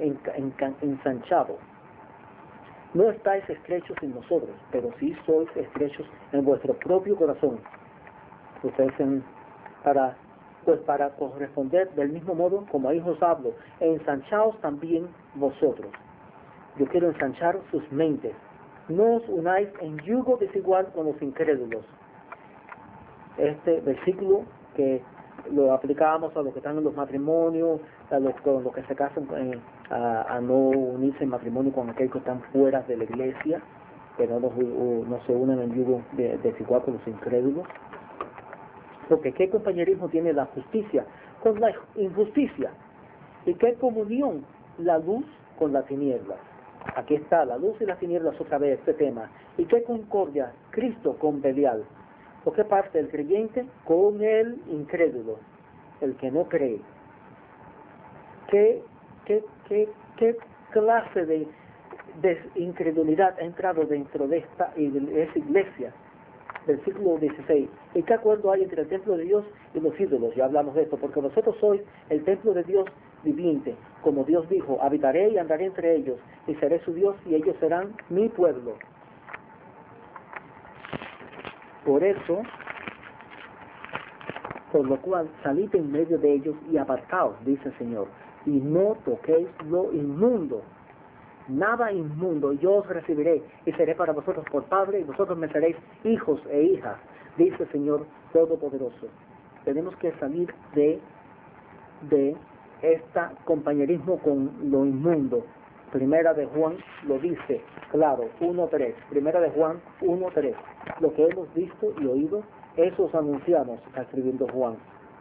ensanchado. No estáis estrechos en nosotros, pero sí sois estrechos en vuestro propio corazón. Ustedes en, para pues para corresponder del mismo modo como a hijos hablo, ensanchaos también vosotros. Yo quiero ensanchar sus mentes. No os unáis en yugo desigual con los incrédulos. Este versículo que lo aplicábamos a los que están en los matrimonios, a los, con los que se casan, eh, a, a no unirse en matrimonio con aquellos que están fuera de la iglesia, que no, los, o, no se unen en yugo de, desigual con los incrédulos. Porque ¿qué compañerismo tiene la justicia con la injusticia? ¿Y qué comunión la luz con la tiniebla? Aquí está la luz y las tinieblas otra vez, este tema. ¿Y qué concordia Cristo con Belial? ¿O qué parte el creyente con el incrédulo, el que no cree? ¿Qué, qué, qué, qué clase de, de incredulidad ha entrado dentro de esta de esa iglesia? Versículo dieciséis. ¿Y qué acuerdo hay entre el templo de Dios y los ídolos? Ya hablamos de esto, porque vosotros sois el templo de Dios viviente. Como Dios dijo, habitaré y andaré entre ellos, y seré su Dios, y ellos serán mi pueblo. Por eso, por lo cual, salid en medio de ellos y apartaos, dice el Señor, y no toquéis lo inmundo. Nada inmundo, yo os recibiré y seré para vosotros por padre y vosotros me seréis hijos e hijas, dice el Señor Todopoderoso. Tenemos que salir de, de este compañerismo con lo inmundo. Primera de Juan lo dice, claro, uno tres. Primera de Juan uno tres. Lo que hemos visto y oído, eso os anunciamos, está escribiendo Juan.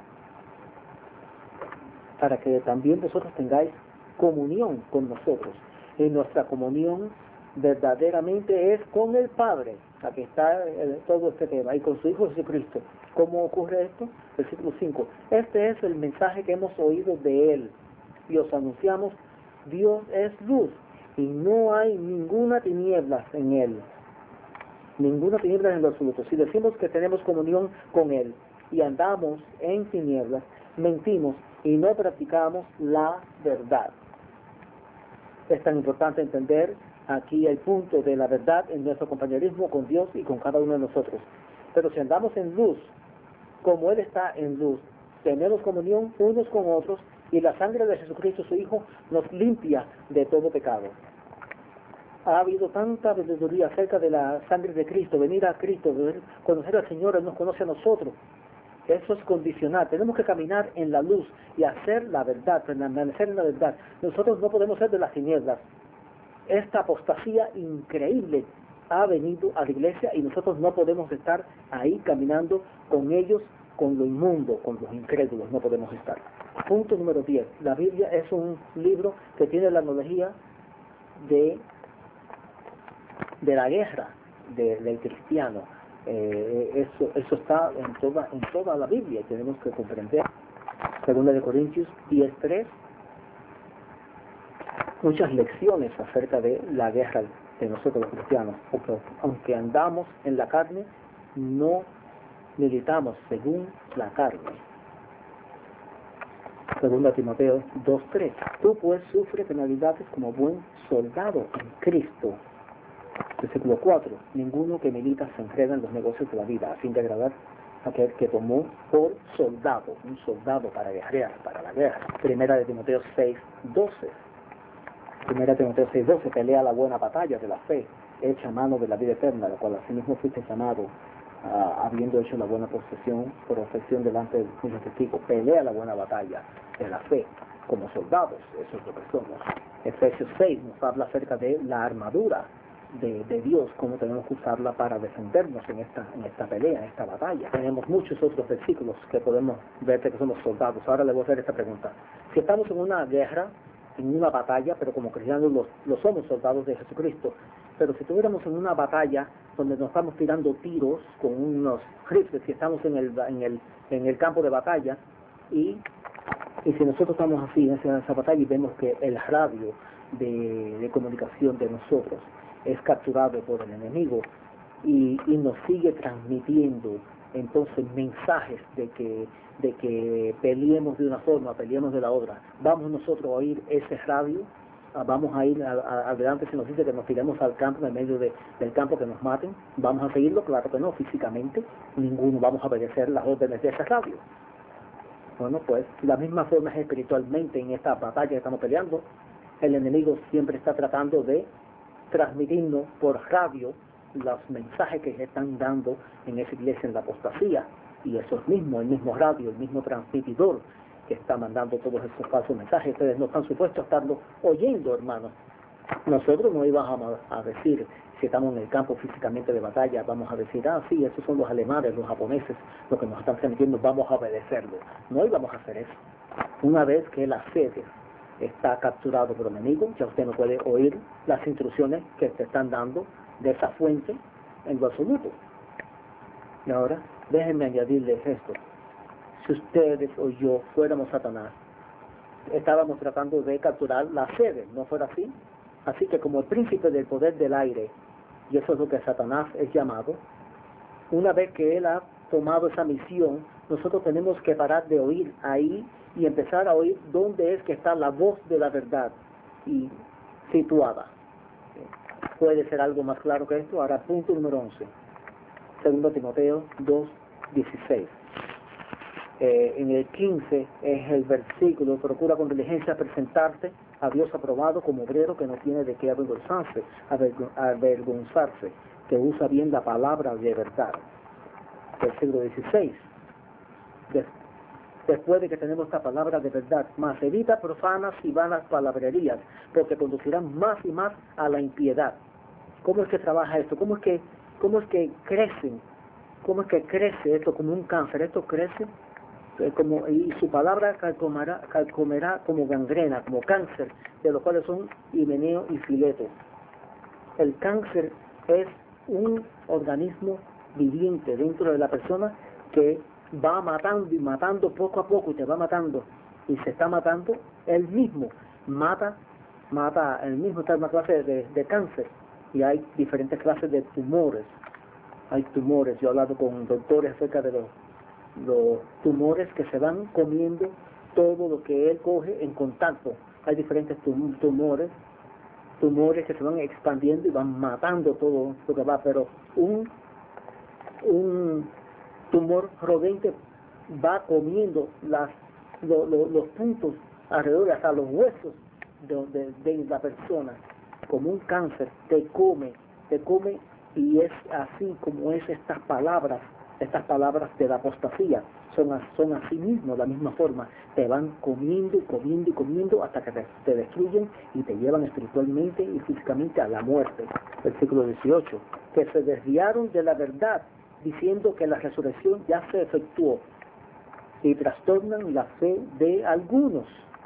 Para que también vosotros tengáis comunión con nosotros. Y nuestra comunión verdaderamente es con el Padre. Aquí está el, todo este tema. Y con su Hijo Jesucristo. ¿Cómo ocurre esto? Versículo cinco. Este es el mensaje que hemos oído de Él. Y os anunciamos, Dios es luz. Y no hay ninguna tinieblas en Él. Ninguna tiniebla en lo absoluto. Si decimos que tenemos comunión con Él y andamos en tinieblas, mentimos y no practicamos la verdad. Es tan importante entender aquí el punto de la verdad en nuestro compañerismo con Dios y con cada uno de nosotros. Pero si andamos en luz, como Él está en luz, tenemos comunión unos con otros y la sangre de Jesucristo, su Hijo, nos limpia de todo pecado. Ha habido tanta sabiduría acerca de la sangre de Cristo, venir a Cristo, conocer al Señor, Él nos conoce a nosotros. Eso es condicional. Tenemos que caminar en la luz y hacer la verdad, permanecer en la verdad. Nosotros no podemos ser de las tinieblas. Esta apostasía increíble ha venido a la iglesia y nosotros no podemos estar ahí caminando con ellos, con lo inmundo, con los incrédulos. No podemos estar. Punto número diez. La Biblia es un libro que tiene la analogía de, de la guerra de, del cristiano. Eh, eso, eso está en toda, en toda la Biblia y tenemos que comprender. Segunda de Corintios diez tres. muchas lecciones acerca de la guerra de nosotros los cristianos, porque aunque andamos en la carne, no militamos según la carne. Segunda Timoteo dos tres. Tú pues sufres penalidades como buen soldado en Cristo. Versículo cuatro. Ninguno que milita se enreda en los negocios de la vida, a fin de agradar a aquel que tomó por soldado, un soldado para guerrear, para la guerra. Primera de Timoteo seis doce. Primera de Timoteo seis doce. Pelea la buena batalla de la fe, hecha mano de la vida eterna, la cual asimismo fuiste llamado, Uh, habiendo hecho la buena posesión, profesión delante de muchos testigos. Pelea la buena batalla de la fe como soldados, eso es lo que somos. Efesios seis nos habla acerca de la armadura de, de Dios, cómo tenemos que usarla para defendernos en esta, en esta pelea, en esta batalla. Tenemos muchos otros versículos que podemos ver que somos soldados. Ahora le voy a hacer esta pregunta. Si estamos en una guerra, en una batalla, pero como cristianos los, los somos soldados de Jesucristo, pero si estuviéramos en una batalla donde nos estamos tirando tiros con unos rifles, si estamos en el, en el, en el campo de batalla, y, y si nosotros estamos así en esa, esa batalla y vemos que el radio de, de comunicación de nosotros es capturado por el enemigo y, y nos sigue transmitiendo entonces mensajes de que, de que peleemos de una forma, peleemos de la otra, vamos nosotros a oír ese radio, vamos a ir a, a, adelante si nos dice que nos tiremos al campo, en medio de, del campo, que nos maten, vamos a seguirlo, claro que no, físicamente, ninguno vamos a obedecer las órdenes de ese radio. Bueno, pues, la misma forma es espiritualmente en esta batalla que estamos peleando, el enemigo siempre está tratando de transmitirnos por radio los mensajes que se están dando en esa iglesia en la apostasía, y eso es mismo, el mismo radio, el mismo transmitidor que está mandando todos esos falsos mensajes. Ustedes no están supuestos a estarlo oyendo, hermanos. Nosotros no íbamos a, a decir, si estamos en el campo físicamente de batalla, vamos a decir, ah, sí, esos son los alemanes, los japoneses, los que nos están transmitiendo, vamos a obedecerlo. No íbamos a hacer eso. Una vez que la sede está capturado por el enemigo, ya usted no puede oír las instrucciones que te están dando de esa fuente en lo absoluto. Y ahora, déjenme añadirles esto. Si ustedes o yo fuéramos Satanás, estábamos tratando de capturar la sede, ¿no fuera así? Así que como el príncipe del poder del aire, y eso es lo que Satanás es llamado, una vez que él ha tomado esa misión, nosotros tenemos que parar de oír ahí y empezar a oír dónde es que está la voz de la verdad y situada. ¿Puede ser algo más claro que esto? Ahora, punto número once. Segundo Timoteo dos dieciséis. Eh, en el quince es el versículo: procura con diligencia presentarte a Dios aprobado como obrero que no tiene de qué avergonzarse, avergon- avergonzarse, que usa bien la palabra de verdad. Versículo dieciséis. Des- después de que tenemos esta palabra de verdad, más evita profanas y vanas palabrerías, porque conducirán más y más a la impiedad. ¿Cómo es que trabaja esto? ¿Cómo es que, cómo es que crecen? ¿Cómo es que crece esto como un cáncer? Esto crece eh, como, y su palabra calcomerá, calcomerá como gangrena, como cáncer, de los cuales son Himeneo y Fileto. El cáncer es un organismo viviente dentro de la persona que va matando y matando poco a poco, y te va matando, y se está matando él mismo, mata, mata el mismo, está en una clase de, de cáncer, y hay diferentes clases de tumores, hay tumores, yo he hablado con doctores acerca de los, los tumores que se van comiendo todo lo que él coge en contacto, hay diferentes tum- tumores, tumores que se van expandiendo y van matando todo lo que va, pero un, un tumor rodente va comiendo las, lo, lo, los puntos alrededor, hasta los huesos de, de, de la persona, como un cáncer, te come, te come, y es así como es estas palabras, estas palabras de la apostasía, son, son así mismo, de la misma forma, te van comiendo y comiendo y comiendo hasta que te, te destruyen y te llevan espiritualmente y físicamente a la muerte. Versículo dieciocho, que se desviaron de la verdad, diciendo que la resurrección ya se efectuó, y trastornan la fe de algunos.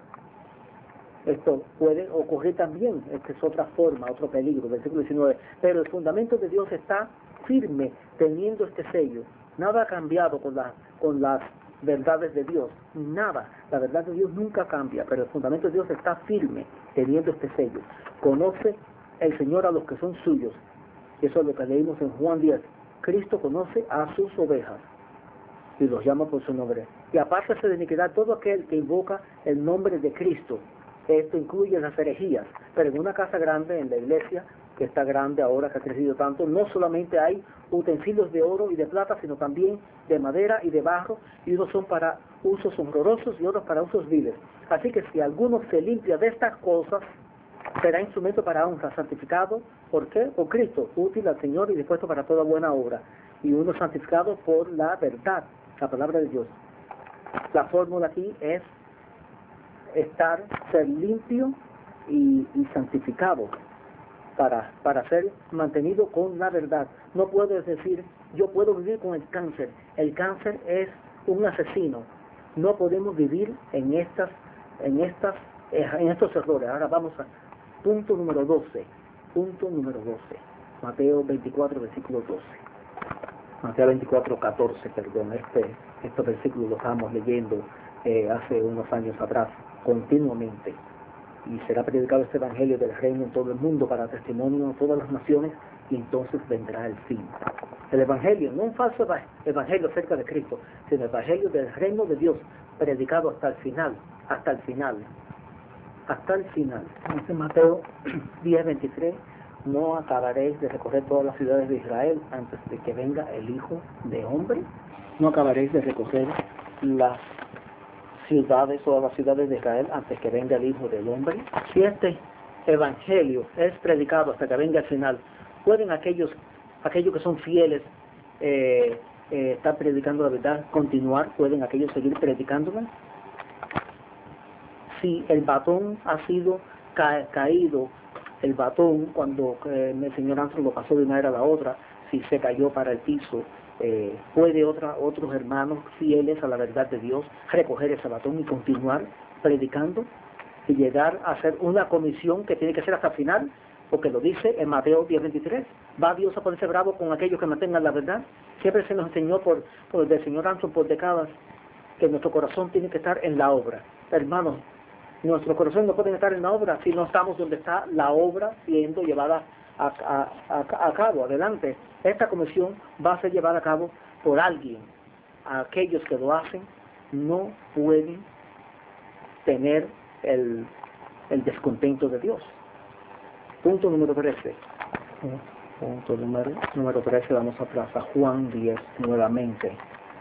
Esto puede ocurrir también, esta es otra forma, otro peligro. Versículo diecinueve, pero el fundamento de Dios está firme, teniendo este sello. Nada ha cambiado con, la, con las verdades de Dios, nada, la verdad de Dios nunca cambia, pero el fundamento de Dios está firme, teniendo este sello. Conoce el Señor a los que son suyos, eso es lo que leímos en Juan diez, Cristo conoce a sus ovejas y los llama por su nombre. Y apártase de iniquidad todo aquel que invoca el nombre de Cristo. Esto incluye las herejías, pero en una casa grande, en la iglesia, que está grande ahora, que ha crecido tanto, no solamente hay utensilios de oro y de plata, sino también de madera y de barro, y unos son para usos honrosos y otros para usos viles. Así que si alguno se limpia de estas cosas, será instrumento para honra, santificado, ¿por qué? Por Cristo, útil al Señor y dispuesto para toda buena obra. Y uno santificado por la verdad, la palabra de Dios. La fórmula aquí es estar, ser limpio y, y santificado para, para ser mantenido con la verdad. No puedes decir, yo puedo vivir con el cáncer. El cáncer es un asesino. No podemos vivir en estas, en estas, en estos errores. Ahora vamos a punto número doce. Punto número doce. Mateo veinticuatro, versículo doce. Mateo veinticuatro, catorce, perdón. Este, estos versículos los estábamos leyendo eh, hace unos años atrás, continuamente. Y será predicado este evangelio del reino en todo el mundo para testimonio de todas las naciones, y entonces vendrá el fin. El evangelio, no un falso evangelio acerca de Cristo, sino el evangelio del reino de Dios, predicado hasta el final, hasta el final, hasta el final. Dice Mateo diez, veintitrés, no acabaréis de recorrer todas las ciudades de Israel antes de que venga el Hijo de Hombre. No acabaréis de recorrer las ciudades, todas las ciudades de Israel antes que venga el Hijo del Hombre. Si este evangelio es predicado hasta que venga el final, ¿pueden aquellos, aquellos que son fieles eh, eh, estar predicando la verdad, continuar? ¿Pueden aquellos seguir predicándola? Si el batón ha sido ca caído, el batón cuando eh, el señor Armstrong lo pasó de una era a la otra, si se cayó para el piso, Eh, puede otra, otros hermanos fieles a la verdad de Dios recoger ese batón y continuar predicando y llegar a hacer una comisión que tiene que ser hasta el final, porque lo dice en Mateo diez, veintitrés. ¿Va Dios a ponerse bravo con aquellos que mantengan la verdad? Siempre se nos enseñó por, por el señor Armstrong por décadas que nuestro corazón tiene que estar en la obra. Hermanos, nuestro corazón no puede estar en la obra si no estamos donde está la obra siendo llevada a, a, a, a cabo, adelante. Esta comisión va a ser llevada a cabo por alguien. Aquellos que lo hacen no pueden tener el, el descontento de Dios. Punto número trece. Punto número, número trece, vamos atrás a Juan diez nuevamente.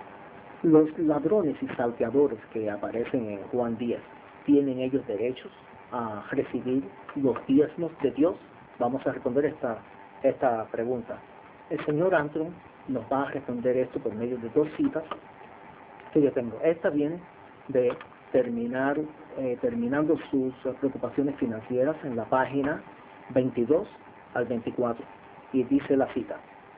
Los ladrones y salteadores que aparecen en Juan diez, ¿tienen ellos derechos a recibir los diezmos de Dios? Vamos a responder esta, esta pregunta. El señor Armstrong nos va a responder esto por medio de dos citas que yo tengo. Esta viene de terminar, eh, terminando sus preocupaciones financieras en la página veintidós al veinticuatro. Y dice la cita: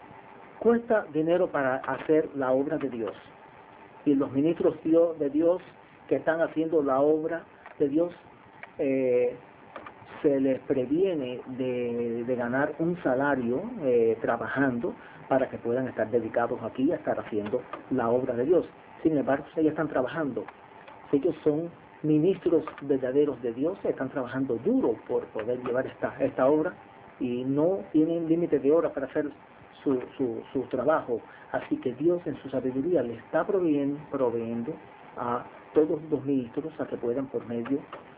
cuesta dinero para hacer la obra de Dios. Y los ministros de Dios que están haciendo la obra de Dios, eh, se les previene de, de ganar un salario eh, trabajando para que puedan estar dedicados aquí a estar haciendo la obra de Dios. Sin embargo, ellos están trabajando. Ellos son ministros verdaderos de Dios, están trabajando duro por poder llevar esta, esta obra y no tienen límite de horas para hacer su, su, su trabajo. Así que Dios en su sabiduría le está proveyendo, proveyendo a todos los ministros a que puedan por medio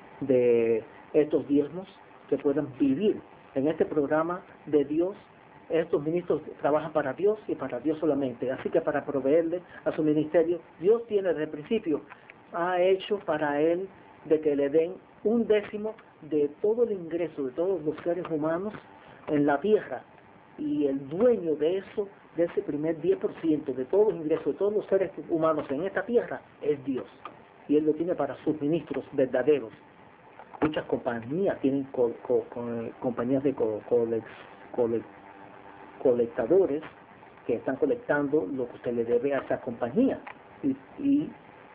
de estos diezmos, que puedan vivir en este programa de Dios. Estos ministros trabajan para Dios y para Dios solamente. Así que para proveerle a su ministerio, Dios tiene desde el principio, ha hecho para él de que le den un décimo de todo el ingreso de todos los seres humanos en la tierra. Y el dueño de eso, de ese primer diez por ciento de todos los ingresos de todos los seres humanos en esta tierra, es Dios. Y él lo tiene para sus ministros verdaderos. Muchas compañías tienen co co co compañías de co cole cole colectadores que están colectando lo que usted le debe a esa compañía. Y, y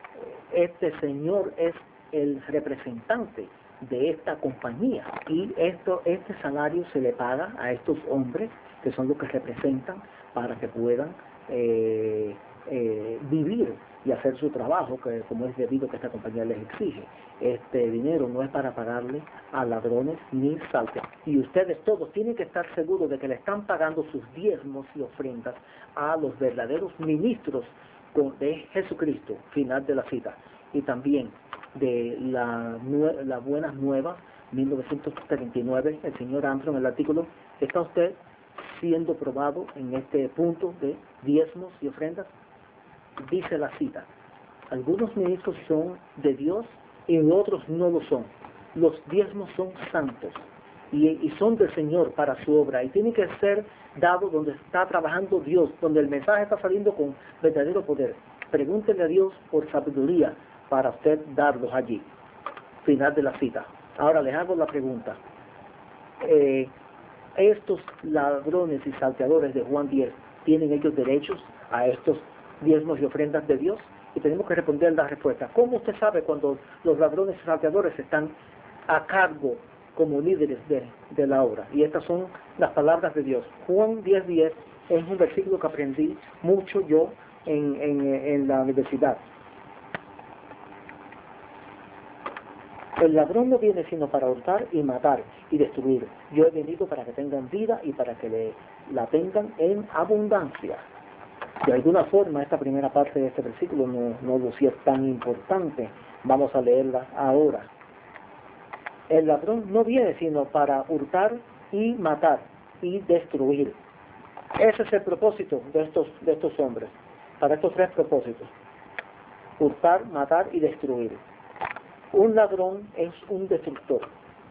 este señor es el representante de esta compañía. Y esto, este salario se le paga a estos hombres, que son los que representan, para que puedan eh, eh, vivir y hacer su trabajo, que como es debido que esta compañía les exige. Este dinero no es para pagarle a ladrones ni salteadores. Y ustedes todos tienen que estar seguros de que le están pagando sus diezmos y ofrendas a los verdaderos ministros de Jesucristo, final de la cita. Y también de la, la Buenas Nuevas, mil novecientos treinta y nueve, el señor Armstrong, en el artículo, está usted siendo probado en este punto de diezmos y ofrendas. Dice la cita, algunos ministros son de Dios y otros no lo son. Los diezmos son santos y, y son del Señor para su obra y tienen que ser dados donde está trabajando Dios, donde el mensaje está saliendo con verdadero poder. Pregúntele a Dios por sabiduría para usted darlos allí. Final de la cita. Ahora les hago la pregunta. Eh, ¿Estos ladrones y salteadores de Juan diez tienen ellos derechos a estos diezmos y ofrendas de Dios? Y tenemos que responder la respuesta. ¿Cómo usted sabe cuando los ladrones y salteadores están a cargo como líderes de, de la obra? Y estas son las palabras de Dios. Juan diez diez es un versículo que aprendí mucho yo en, en, en la universidad. El ladrón no viene sino para hurtar y matar y destruir. Yo he venido para que tengan vida y para que le, la tengan en abundancia. De alguna forma, esta primera parte de este versículo no, no lucía tan importante. Vamos a leerla ahora. El ladrón no viene sino para hurtar y matar y destruir. Ese es el propósito de estos, de estos hombres, para estos tres propósitos. Hurtar, matar y destruir. Un ladrón es un destructor.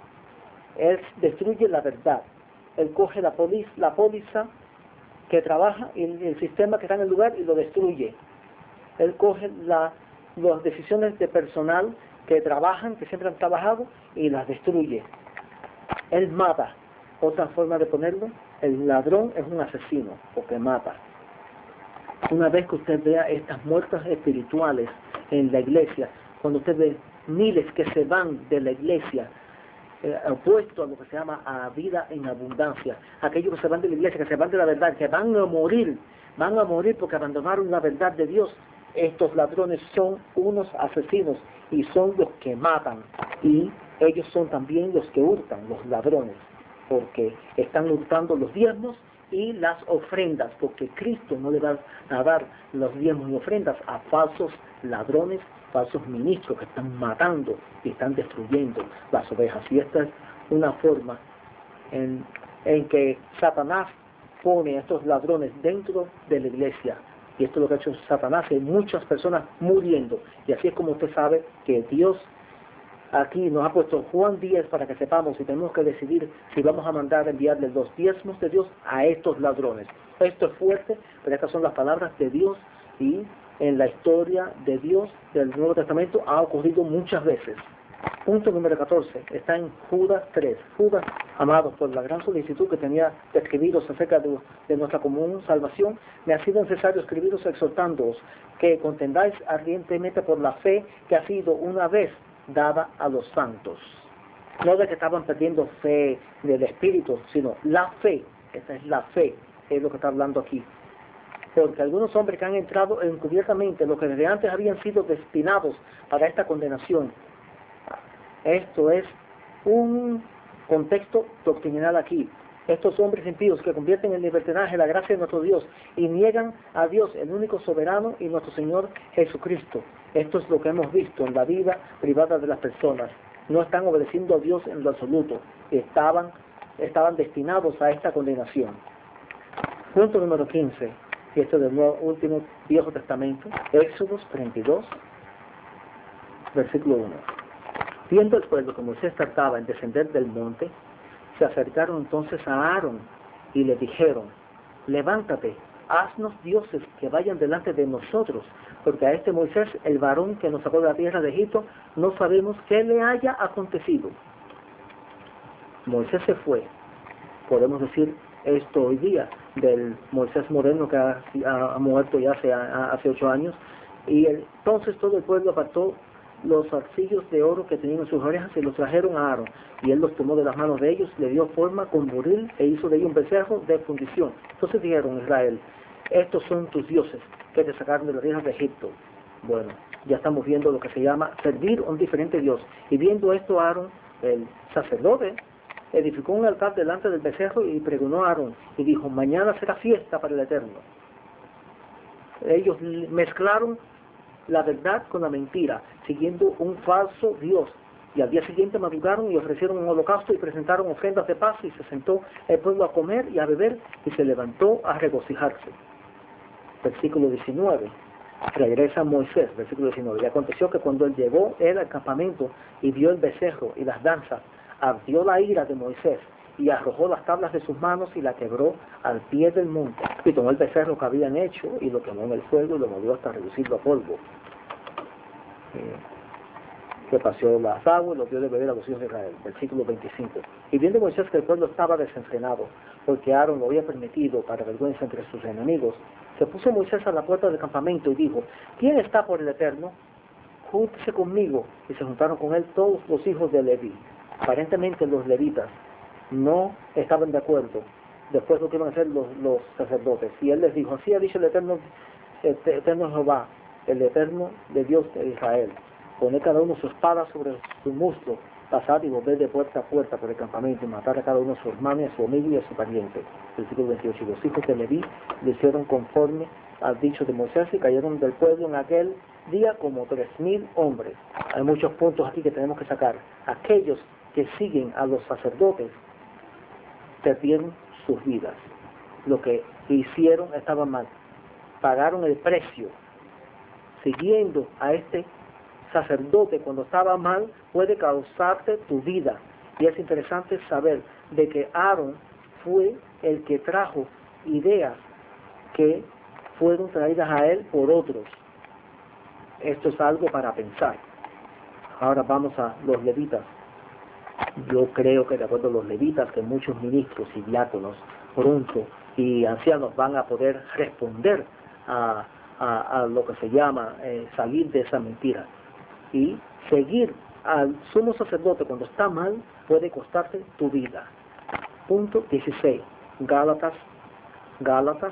Él destruye la verdad. Él coge la póliza, la póliza que trabaja en el sistema que está en el lugar y lo destruye. Él coge la, las decisiones de personal que trabajan, que siempre han trabajado, y las destruye. Él mata. Otra forma de ponerlo, el ladrón es un asesino, porque mata. Una vez que usted vea estas muertes espirituales en la iglesia, cuando usted ve miles que se van de la iglesia, eh, opuesto a lo que se llama a vida en abundancia, aquellos que se van de la iglesia, que se van de la verdad, que van a morir, van a morir porque abandonaron la verdad de Dios. Estos ladrones son unos asesinos y son los que matan, y ellos son también los que hurtan, los ladrones, porque están hurtando los diezmos y las ofrendas, porque Cristo no le va a dar los diezmos y ofrendas a falsos ladrones, falsos ministros que están matando y están destruyendo las ovejas. Y esta es una forma en, en que Satanás pone a estos ladrones dentro de la iglesia. Y esto es lo que ha hecho Satanás, hay muchas personas muriendo. Y así es como usted sabe que Dios aquí nos ha puesto Juan diez para que sepamos y tenemos que decidir si vamos a mandar a enviarle los diezmos de Dios a estos ladrones. Esto es fuerte, pero estas son las palabras de Dios y en la historia de Dios del Nuevo Testamento ha ocurrido muchas veces. Punto número catorce, está en Judas tres. Judas, amados, por la gran solicitud que tenía de escribiros acerca de, de nuestra común salvación, me ha sido necesario escribiros exhortándoos que contendáis ardientemente por la fe que ha sido una vez dada a los santos. No de que estaban perdiendo fe del Espíritu, sino la fe. Esa es la fe, es lo que está hablando aquí. Porque algunos hombres que han entrado encubiertamente, los que desde antes habían sido destinados para esta condenación. Esto es un contexto doctrinal aquí. Estos hombres impíos que convierten en libertinaje la gracia de nuestro Dios y niegan a Dios, el único soberano, y nuestro Señor Jesucristo. Esto es lo que hemos visto en la vida privada de las personas. No están obedeciendo a Dios en lo absoluto. Estaban, estaban destinados a esta condenación. Punto número quince. Y esto del nuevo, último Viejo Testamento. Éxodo treinta y dos, versículo uno. Viendo el pueblo que Moisés trataba en descender del monte, se acercaron entonces a Aarón y le dijeron: levántate, haznos dioses que vayan delante de nosotros, porque a este Moisés, el varón que nos sacó de la tierra de Egipto, no sabemos qué le haya acontecido. Moisés se fue, podemos decir esto hoy día, del Moisés moderno que ha, ha muerto ya hace, hace ocho años, y el, entonces todo el pueblo apartó los arcillos de oro que tenían en sus orejas y los trajeron a Aarón, y él los tomó de las manos de ellos, le dio forma con buril e hizo de ellos un becerro de fundición. Entonces dijeron: Israel, estos son tus dioses que te sacaron de la tierra de Egipto. Bueno, ya estamos viendo lo que se llama servir a un diferente Dios. Y viendo esto, Aarón, el sacerdote, edificó un altar delante del becerro y pregonó a Aarón y dijo: mañana será fiesta para el Eterno. Ellos mezclaron la verdad con la mentira, siguiendo un falso Dios. Y al día siguiente madrugaron y ofrecieron un holocausto y presentaron ofrendas de paz, y se sentó el pueblo a comer y a beber y se levantó a regocijarse. Versículo diecinueve. Regresa Moisés, versículo diecinueve. Y aconteció que cuando él llegó él al campamento y vio el becerro y las danzas, ardió la ira de Moisés y arrojó las tablas de sus manos y la quebró al pie del monte. Y tomó el becerro que habían hecho y lo quemó en el fuego y lo movió hasta reducirlo a polvo. Eh, que paseó las aguas y lo dio de beber a los hijos de Israel. Versículo veinticinco. Y viendo Moisés que el pueblo estaba desenfrenado, porque Aarón lo había permitido para vergüenza entre sus enemigos, se puso Moisés a la puerta del campamento y dijo: ¿quién está por el Eterno? Júntese conmigo. Y se juntaron con él todos los hijos de Leví. Aparentemente los levitas no estaban de acuerdo después de lo que iban a hacer los, los sacerdotes. Y él les dijo: así ha dicho el Eterno, el Eterno Jehová, el Eterno de Dios de Israel: poner cada uno su espada sobre su muslo, pasar y volver de puerta a puerta por el campamento y matar a cada uno a su hermano, y a su amigo y a su pariente. Versículo veintiocho. Y los hijos de Leví le hicieron conforme al dicho de Moisés y cayeron del pueblo en aquel día como tres mil hombres. Hay muchos puntos aquí que tenemos que sacar. Aquellos que siguen a los sacerdotes perdieron sus vidas. Lo que hicieron estaba mal. Pagaron el precio. Siguiendo a este sacerdote cuando estaba mal puede causarte tu vida. Y es interesante saber de que Aarón fue el que trajo ideas que fueron traídas a él por otros. Esto es algo para pensar. Ahora vamos a los levitas. Yo creo que de acuerdo a los levitas, que muchos ministros y diáconos pronto y ancianos van a poder responder a, a, a lo que se llama eh, salir de esa mentira. Y seguir al sumo sacerdote cuando está mal puede costarte tu vida. Punto dieciséis. Gálatas, Gálatas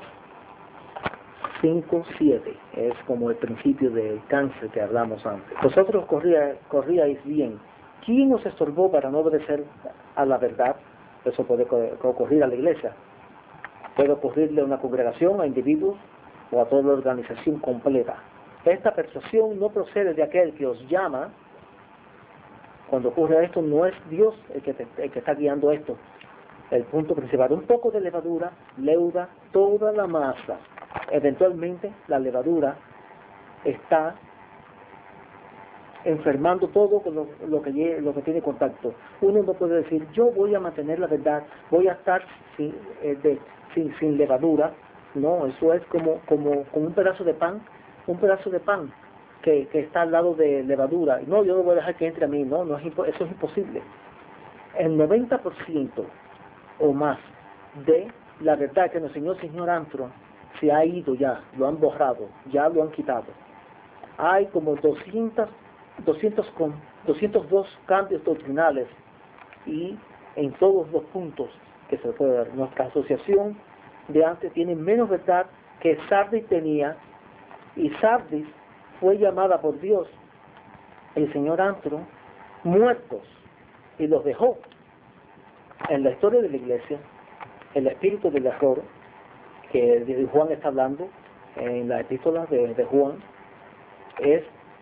cinco siete. Es como el principio del cáncer que hablamos antes. Vosotros corría, corríais bien. ¿Quién os estorbó para no obedecer a la verdad? Eso puede ocurrir a la iglesia. Puede ocurrirle a una congregación, a individuos o a toda la organización completa. Esta persuasión no procede de aquel que os llama. Cuando ocurre esto, no es Dios el que, te, el que está guiando esto. El punto principal: un poco de levadura leuda toda la masa. Eventualmente la levadura está enfermando todo con lo, lo, que, lo que tiene contacto. Uno no puede decir: yo voy a mantener la verdad, voy a estar sin, eh, de, sin, sin levadura. No, eso es como, como, como un pedazo de pan, un pedazo de pan que, que está al lado de levadura. No, yo no voy a dejar que entre a mí. No, no es, eso es imposible. El noventa por ciento o más de la verdad que nos enseñó el señor Armstrong se ha ido ya, lo han borrado, ya lo han quitado. Hay como doscientos, doscientos, doscientos dos cambios doctrinales y en todos los puntos que se puede ver. Nuestra asociación de antes tiene menos verdad que Sardis tenía, y Sardis fue llamada por Dios, el señor Armstrong, muertos, y los dejó. En la historia de la iglesia, el espíritu del error que Juan está hablando en la epístola de, de Juan es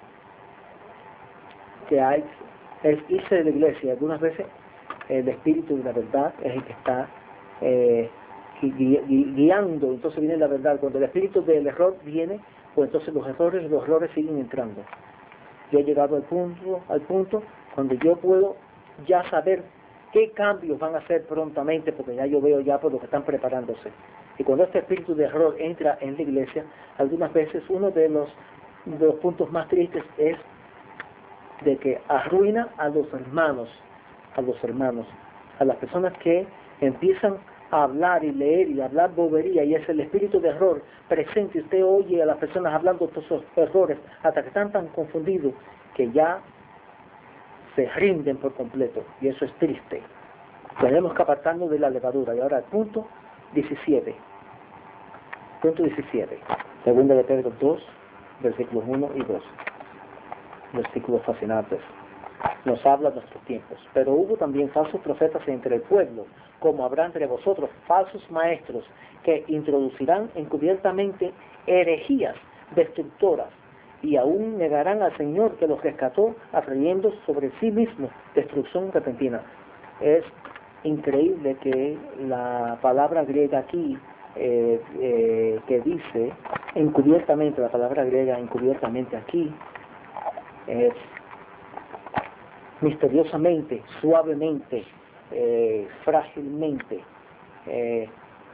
que hay es irse de la iglesia. Algunas veces el espíritu de la verdad es el que está eh, gui, gui, guiando. Entonces viene la verdad. Cuando el espíritu del error viene, pues entonces los errores los errores siguen entrando. Yo he llegado al punto al punto cuando yo puedo ya saber qué cambios van a hacer prontamente, porque ya yo veo ya por lo que están preparándose. Y cuando este espíritu de error entra en la iglesia, algunas veces uno de los, de los puntos más tristes es de que arruina a los hermanos, a los hermanos, a las personas que empiezan a hablar y leer y hablar bobería, y es el espíritu de error presente. Usted oye a las personas hablando todos esos errores hasta que están tan confundidos que ya se rinden por completo, y eso es triste. Tenemos que apartarnos de la levadura. Y ahora el punto diecisiete. Punto diecisiete. Segunda de Pedro dos, versículos uno y dos. Versículos fascinantes. Nos habla de nuestros tiempos. Pero hubo también falsos profetas entre el pueblo, como habrá entre vosotros falsos maestros, que introducirán encubiertamente herejías destructoras, y aún negarán al Señor que los rescató, atrayendo sobre sí mismo destrucción repentina. Es increíble que la palabra griega aquí, eh, eh, que dice encubiertamente, la palabra griega encubiertamente aquí, es misteriosamente, suavemente, eh, frágilmente, eh,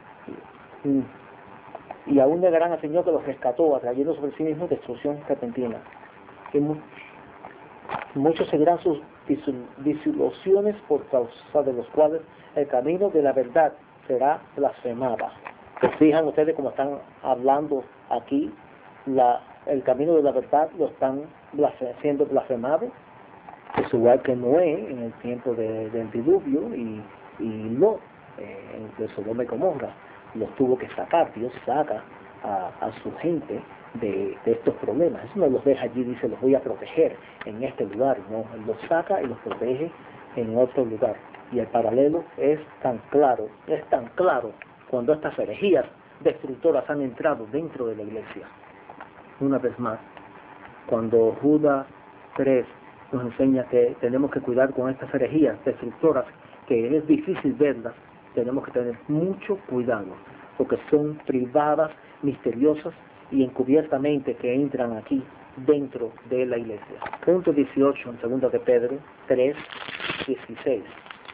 y, y aún negarán al Señor que los rescató, atrayendo sobre sí mismo destrucción repentina. Y mu muchos seguirán sus disilusiones, por causa de los cuales el camino de la verdad será blasfemado. ¿Se fijan ustedes cómo están hablando aquí? La, el camino de la verdad lo están blasfem siendo blasfemado. Es igual que Noé en el tiempo de, del diluvio, y, y Lot, eh, de Sodoma y Gomorra, los tuvo que sacar. Dios saca a, a su gente de, de estos problemas. Eso no los deja allí, dice, los voy a proteger en este lugar. No, Él los saca y los protege en otro lugar. Y el paralelo es tan claro, es tan claro cuando estas herejías destructoras han entrado dentro de la iglesia. Una vez más, cuando Judas tres nos enseña que tenemos que cuidar con estas herejías destructoras, que es difícil verlas, tenemos que tener mucho cuidado, porque son privadas, misteriosas y encubiertamente que entran aquí dentro de la iglesia. Punto dieciocho en segunda de Pedro tres, dieciséis.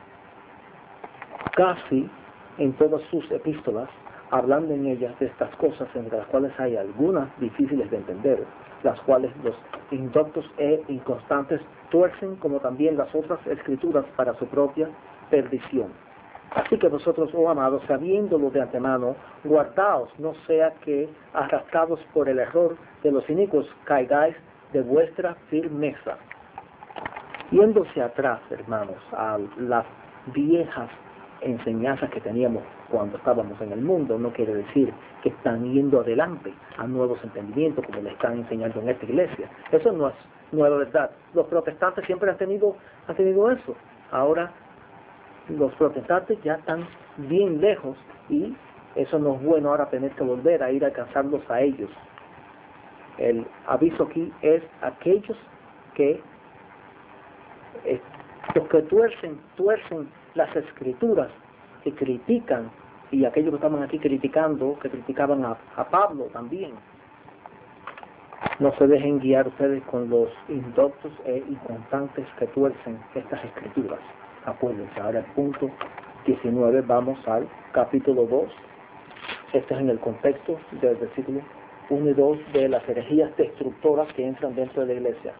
Casi en todas sus epístolas, hablando en ellas de estas cosas, entre las cuales hay algunas difíciles de entender, las cuales los indoctos e inconstantes tuercen, como también las otras escrituras, para su propia perdición. Así que vosotros, oh amados, sabiéndolo de antemano, guardaos, no sea que, arrastrados por el error de los inicuos, caigáis de vuestra firmeza. Yéndose atrás, hermanos, a las viejas enseñanzas que teníamos cuando estábamos en el mundo, no quiere decir que están yendo adelante a nuevos entendimientos como le están enseñando en esta iglesia. Eso no es nueva verdad. Los protestantes siempre han tenido, han tenido eso. Ahora los protestantes ya están bien lejos, y eso no es bueno ahora tener que volver a ir a alcanzarlos a ellos. El aviso aquí es aquellos que eh, los que tuercen, tuercen las escrituras, que critican, y aquellos que estaban aquí criticando, que criticaban a, a Pablo también. No se dejen guiar ustedes con los indoctos e inconstantes que tuercen estas escrituras. Acuérdense, ahora el punto diecinueve, vamos al capítulo dos. Este es en el contexto del versículo uno y dos de las herejías destructoras que entran dentro de la iglesia.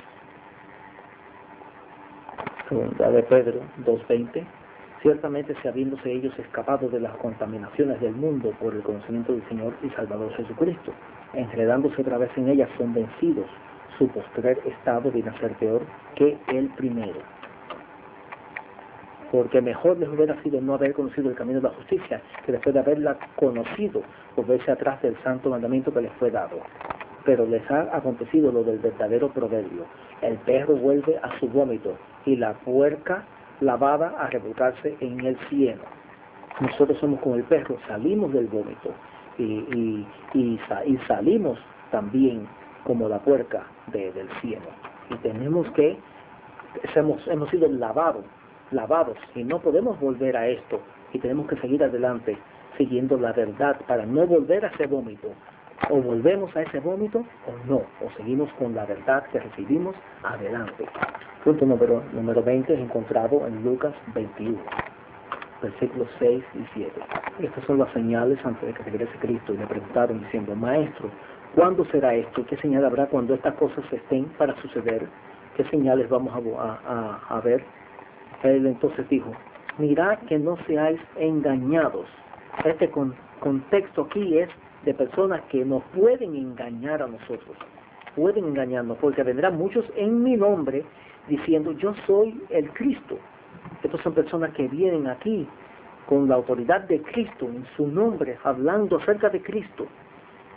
Segunda de Pedro dos veinte. Ciertamente, si habiéndose ellos escapado de las contaminaciones del mundo por el conocimiento del Señor y Salvador Jesucristo, enredándose otra vez en ellas, son vencidos. Su postrer estado viene a ser peor que el primero. Porque mejor les hubiera sido no haber conocido el camino de la justicia, que después de haberla conocido, volverse atrás del santo mandamiento que les fue dado. Pero les ha acontecido lo del verdadero proverbio: el perro vuelve a su vómito, y la puerca lavada a revolcarse en el cieno. Nosotros somos como el perro, salimos del vómito, y, y, y, y salimos también como la puerca de, del cieno. Y tenemos que, hemos, hemos sido lavados, lavados, y no podemos volver a esto, y tenemos que seguir adelante, siguiendo la verdad, para no volver a ese vómito. O volvemos a ese vómito o no, o seguimos con la verdad que recibimos adelante. Punto número, número veinte es encontrado en Lucas veintiuno, versículos seis y siete. Estas son las señales antes de que regrese Cristo, y le preguntaron diciendo: Maestro, ¿cuándo será esto? ¿Qué señal habrá cuando estas cosas estén para suceder? ¿Qué señales vamos a, a, a ver? Él entonces dijo: mirad que no seáis engañados. Este con, contexto aquí es de personas que nos pueden engañar a nosotros, pueden engañarnos, porque vendrán muchos en mi nombre diciendo: yo soy el Cristo. Estas son personas que vienen aquí con la autoridad de Cristo en su nombre, hablando acerca de Cristo,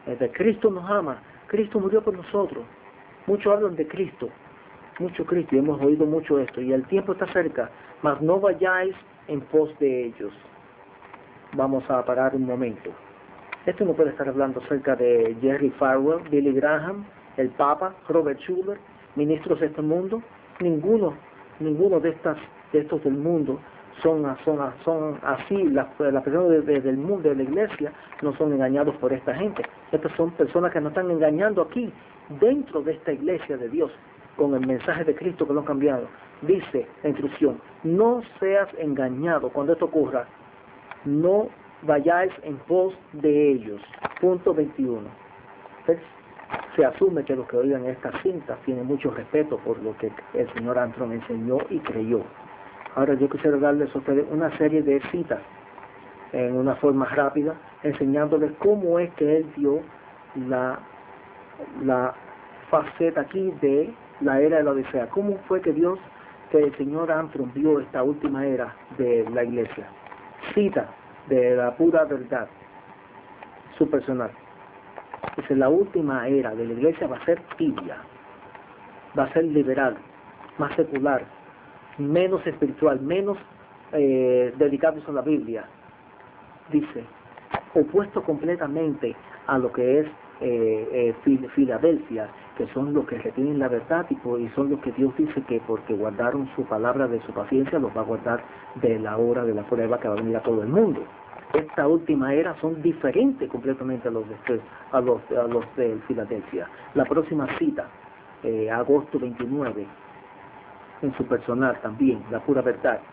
Eh, de Cristo nos ama, Cristo murió por nosotros. Muchos hablan de Cristo, mucho Cristo, y hemos oído mucho esto, y el tiempo está cerca, mas no vayáis en pos de ellos. Vamos a parar un momento. Esto no puede estar hablando acerca de Jerry Falwell, Billy Graham, el Papa, Robert Schuller, ministros de este mundo. Ninguno, ninguno de estas, de estos del mundo son, son, son así. Las, las personas de, de, del mundo, de la iglesia, no son engañados por esta gente. Estas son personas que nos están engañando aquí, dentro de esta iglesia de Dios, con el mensaje de Cristo que lo han cambiado. Dice la instrucción, no seas engañado cuando esto ocurra, no vayáis en pos de ellos. Punto veintiuno. ¿Ves? Se asume que los que oigan estas cintas tienen mucho respeto por lo que el señor Armstrong enseñó y creyó. Ahora yo quisiera darles a ustedes una serie de citas en una forma rápida, enseñándoles cómo es que él dio la, la faceta aquí de la era de la Odisea. Cómo fue que Dios, que el señor Armstrong vio esta última era de la iglesia. Cita de la pura verdad, su personal. Dice, la última era de la iglesia va a ser tibia, va a ser liberal, más secular, menos espiritual, menos eh, dedicados a la Biblia. Dice, opuesto completamente a lo que es eh, eh, Filadelfia, que son los que retienen la verdad y, y son los que Dios dice que porque guardaron su palabra de su paciencia, los va a guardar de la hora de la prueba que va a venir a todo el mundo. Esta última era son diferentes completamente a los de, a los, a los de Filadelfia. La próxima cita, eh, agosto veintinueve, en su personal también, la pura verdad.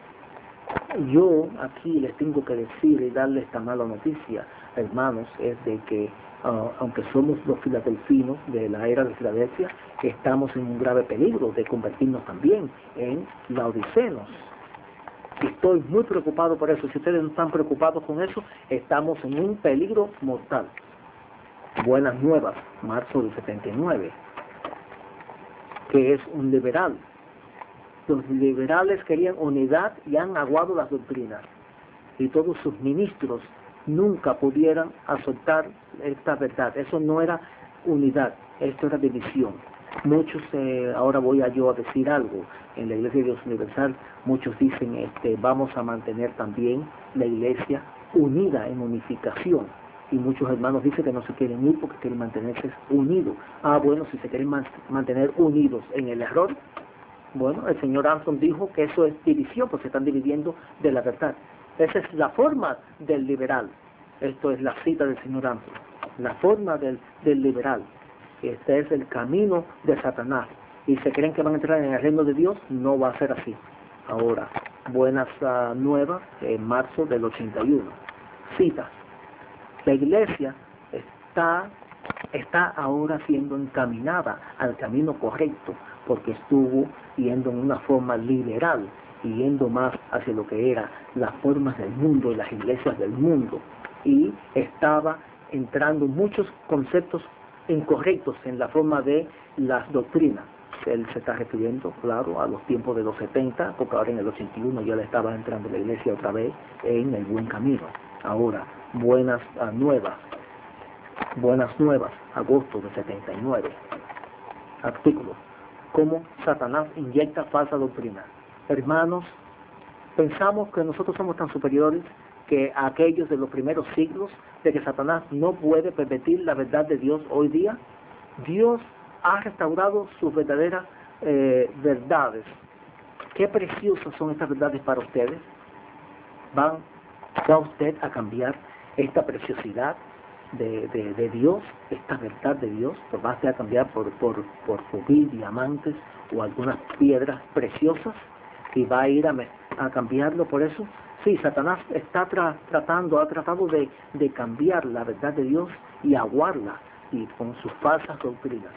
Yo aquí les tengo que decir y darles esta mala noticia, hermanos, es de que uh, aunque somos los filadelfinos de la era de Filadelfia, estamos en un grave peligro de convertirnos también en laodicenos. Estoy muy preocupado por eso. Si ustedes no están preocupados con eso, estamos en un peligro mortal. Buenas nuevas, marzo del setenta y nueve, que es un liberal. Los liberales querían unidad y han aguado las doctrinas. Y todos sus ministros nunca pudieran aceptar esta verdad. Eso no era unidad, esto era división. Muchos, eh, ahora voy a yo a decir algo, en la Iglesia de Dios Universal, muchos dicen, este, vamos a mantener también la Iglesia unida en unificación. Y muchos hermanos dicen que no se quieren ir porque quieren mantenerse unidos. Ah, bueno, si se quieren man mantener unidos en el error, bueno, el señor Armstrong dijo que eso es división, pues se están dividiendo de la verdad. Esa es la forma del liberal. Esto es la cita del señor Armstrong. La forma del, del liberal. Este es el camino de Satanás. Y se creen que van a entrar en el reino de Dios, no va a ser así. Ahora, buenas uh, nuevas, en marzo del ochenta y uno. Cita. La iglesia está, está ahora siendo encaminada al camino correcto, porque estuvo yendo en una forma liberal y yendo más hacia lo que eran las formas del mundo y las iglesias del mundo. Y estaba entrando muchos conceptos incorrectos en la forma de las doctrinas. Él se está refiriendo, claro, a los tiempos de los setenta, porque ahora en el ochenta y uno ya le estaba entrando la iglesia otra vez en el buen camino. Ahora, buenas uh, nuevas, buenas nuevas, agosto de setenta y nueve. Artículo, cómo Satanás inyecta falsa doctrina. Hermanos, pensamos que nosotros somos tan superiores que aquellos de los primeros siglos, de que Satanás no puede pervertir la verdad de Dios hoy día. Dios ha restaurado sus verdaderas eh, verdades. Qué preciosas son estas verdades para ustedes. ¿Van, va usted a cambiar esta preciosidad de, de, de Dios, esta verdad de Dios? ¿Lo va usted a cambiar por, por, por rubí, diamantes o algunas piedras preciosas? ¿Y va a ir a, a cambiarlo por eso? Sí, Satanás está tra tratando, ha tratado de, de cambiar la verdad de Dios y aguarla y con sus falsas doctrinas.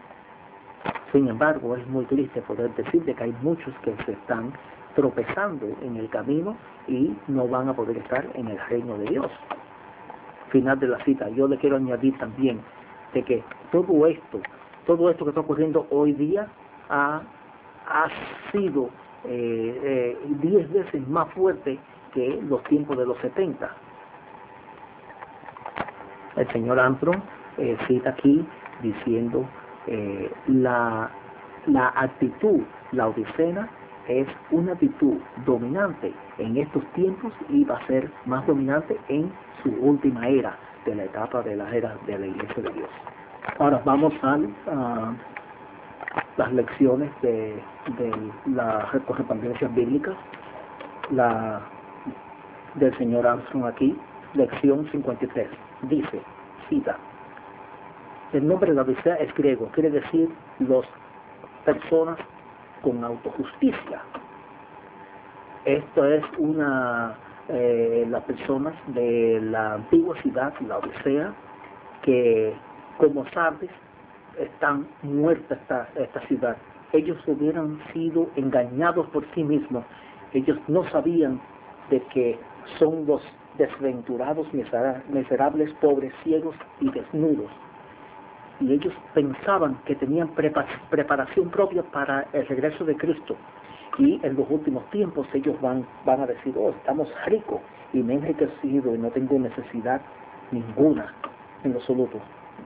Sin embargo, es muy triste poder decir de que hay muchos que se están tropezando en el camino y no van a poder estar en el reino de Dios. Final de la cita. Yo le quiero añadir también de que todo esto, todo esto que está ocurriendo hoy día ha, ha sido eh, eh, diez veces más fuerte que los tiempos de los setenta. El señor Armstrong eh, cita aquí diciendo eh, la, la actitud laodicea es una actitud dominante en estos tiempos y va a ser más dominante en su última era, de la etapa de la era de la Iglesia de Dios. Ahora vamos a uh, las lecciones de, de las correspondencias bíblicas la, del señor Armstrong aquí, lección cincuenta y tres. Dice, cita, el nombre de la Odisea es griego, quiere decir los personas con autojusticia. Esto es una, eh, las personas de la antigua ciudad, la Odisea, que como sabes, están muertas esta, esta ciudad. Ellos hubieran sido engañados por sí mismos. Ellos no sabían de que son los desventurados, miserables, pobres, ciegos y desnudos. Y ellos pensaban que tenían preparación propia para el regreso de Cristo. Y en los últimos tiempos ellos van, van a decir, oh, estamos ricos y me he enriquecido y no tengo necesidad ninguna en lo absoluto.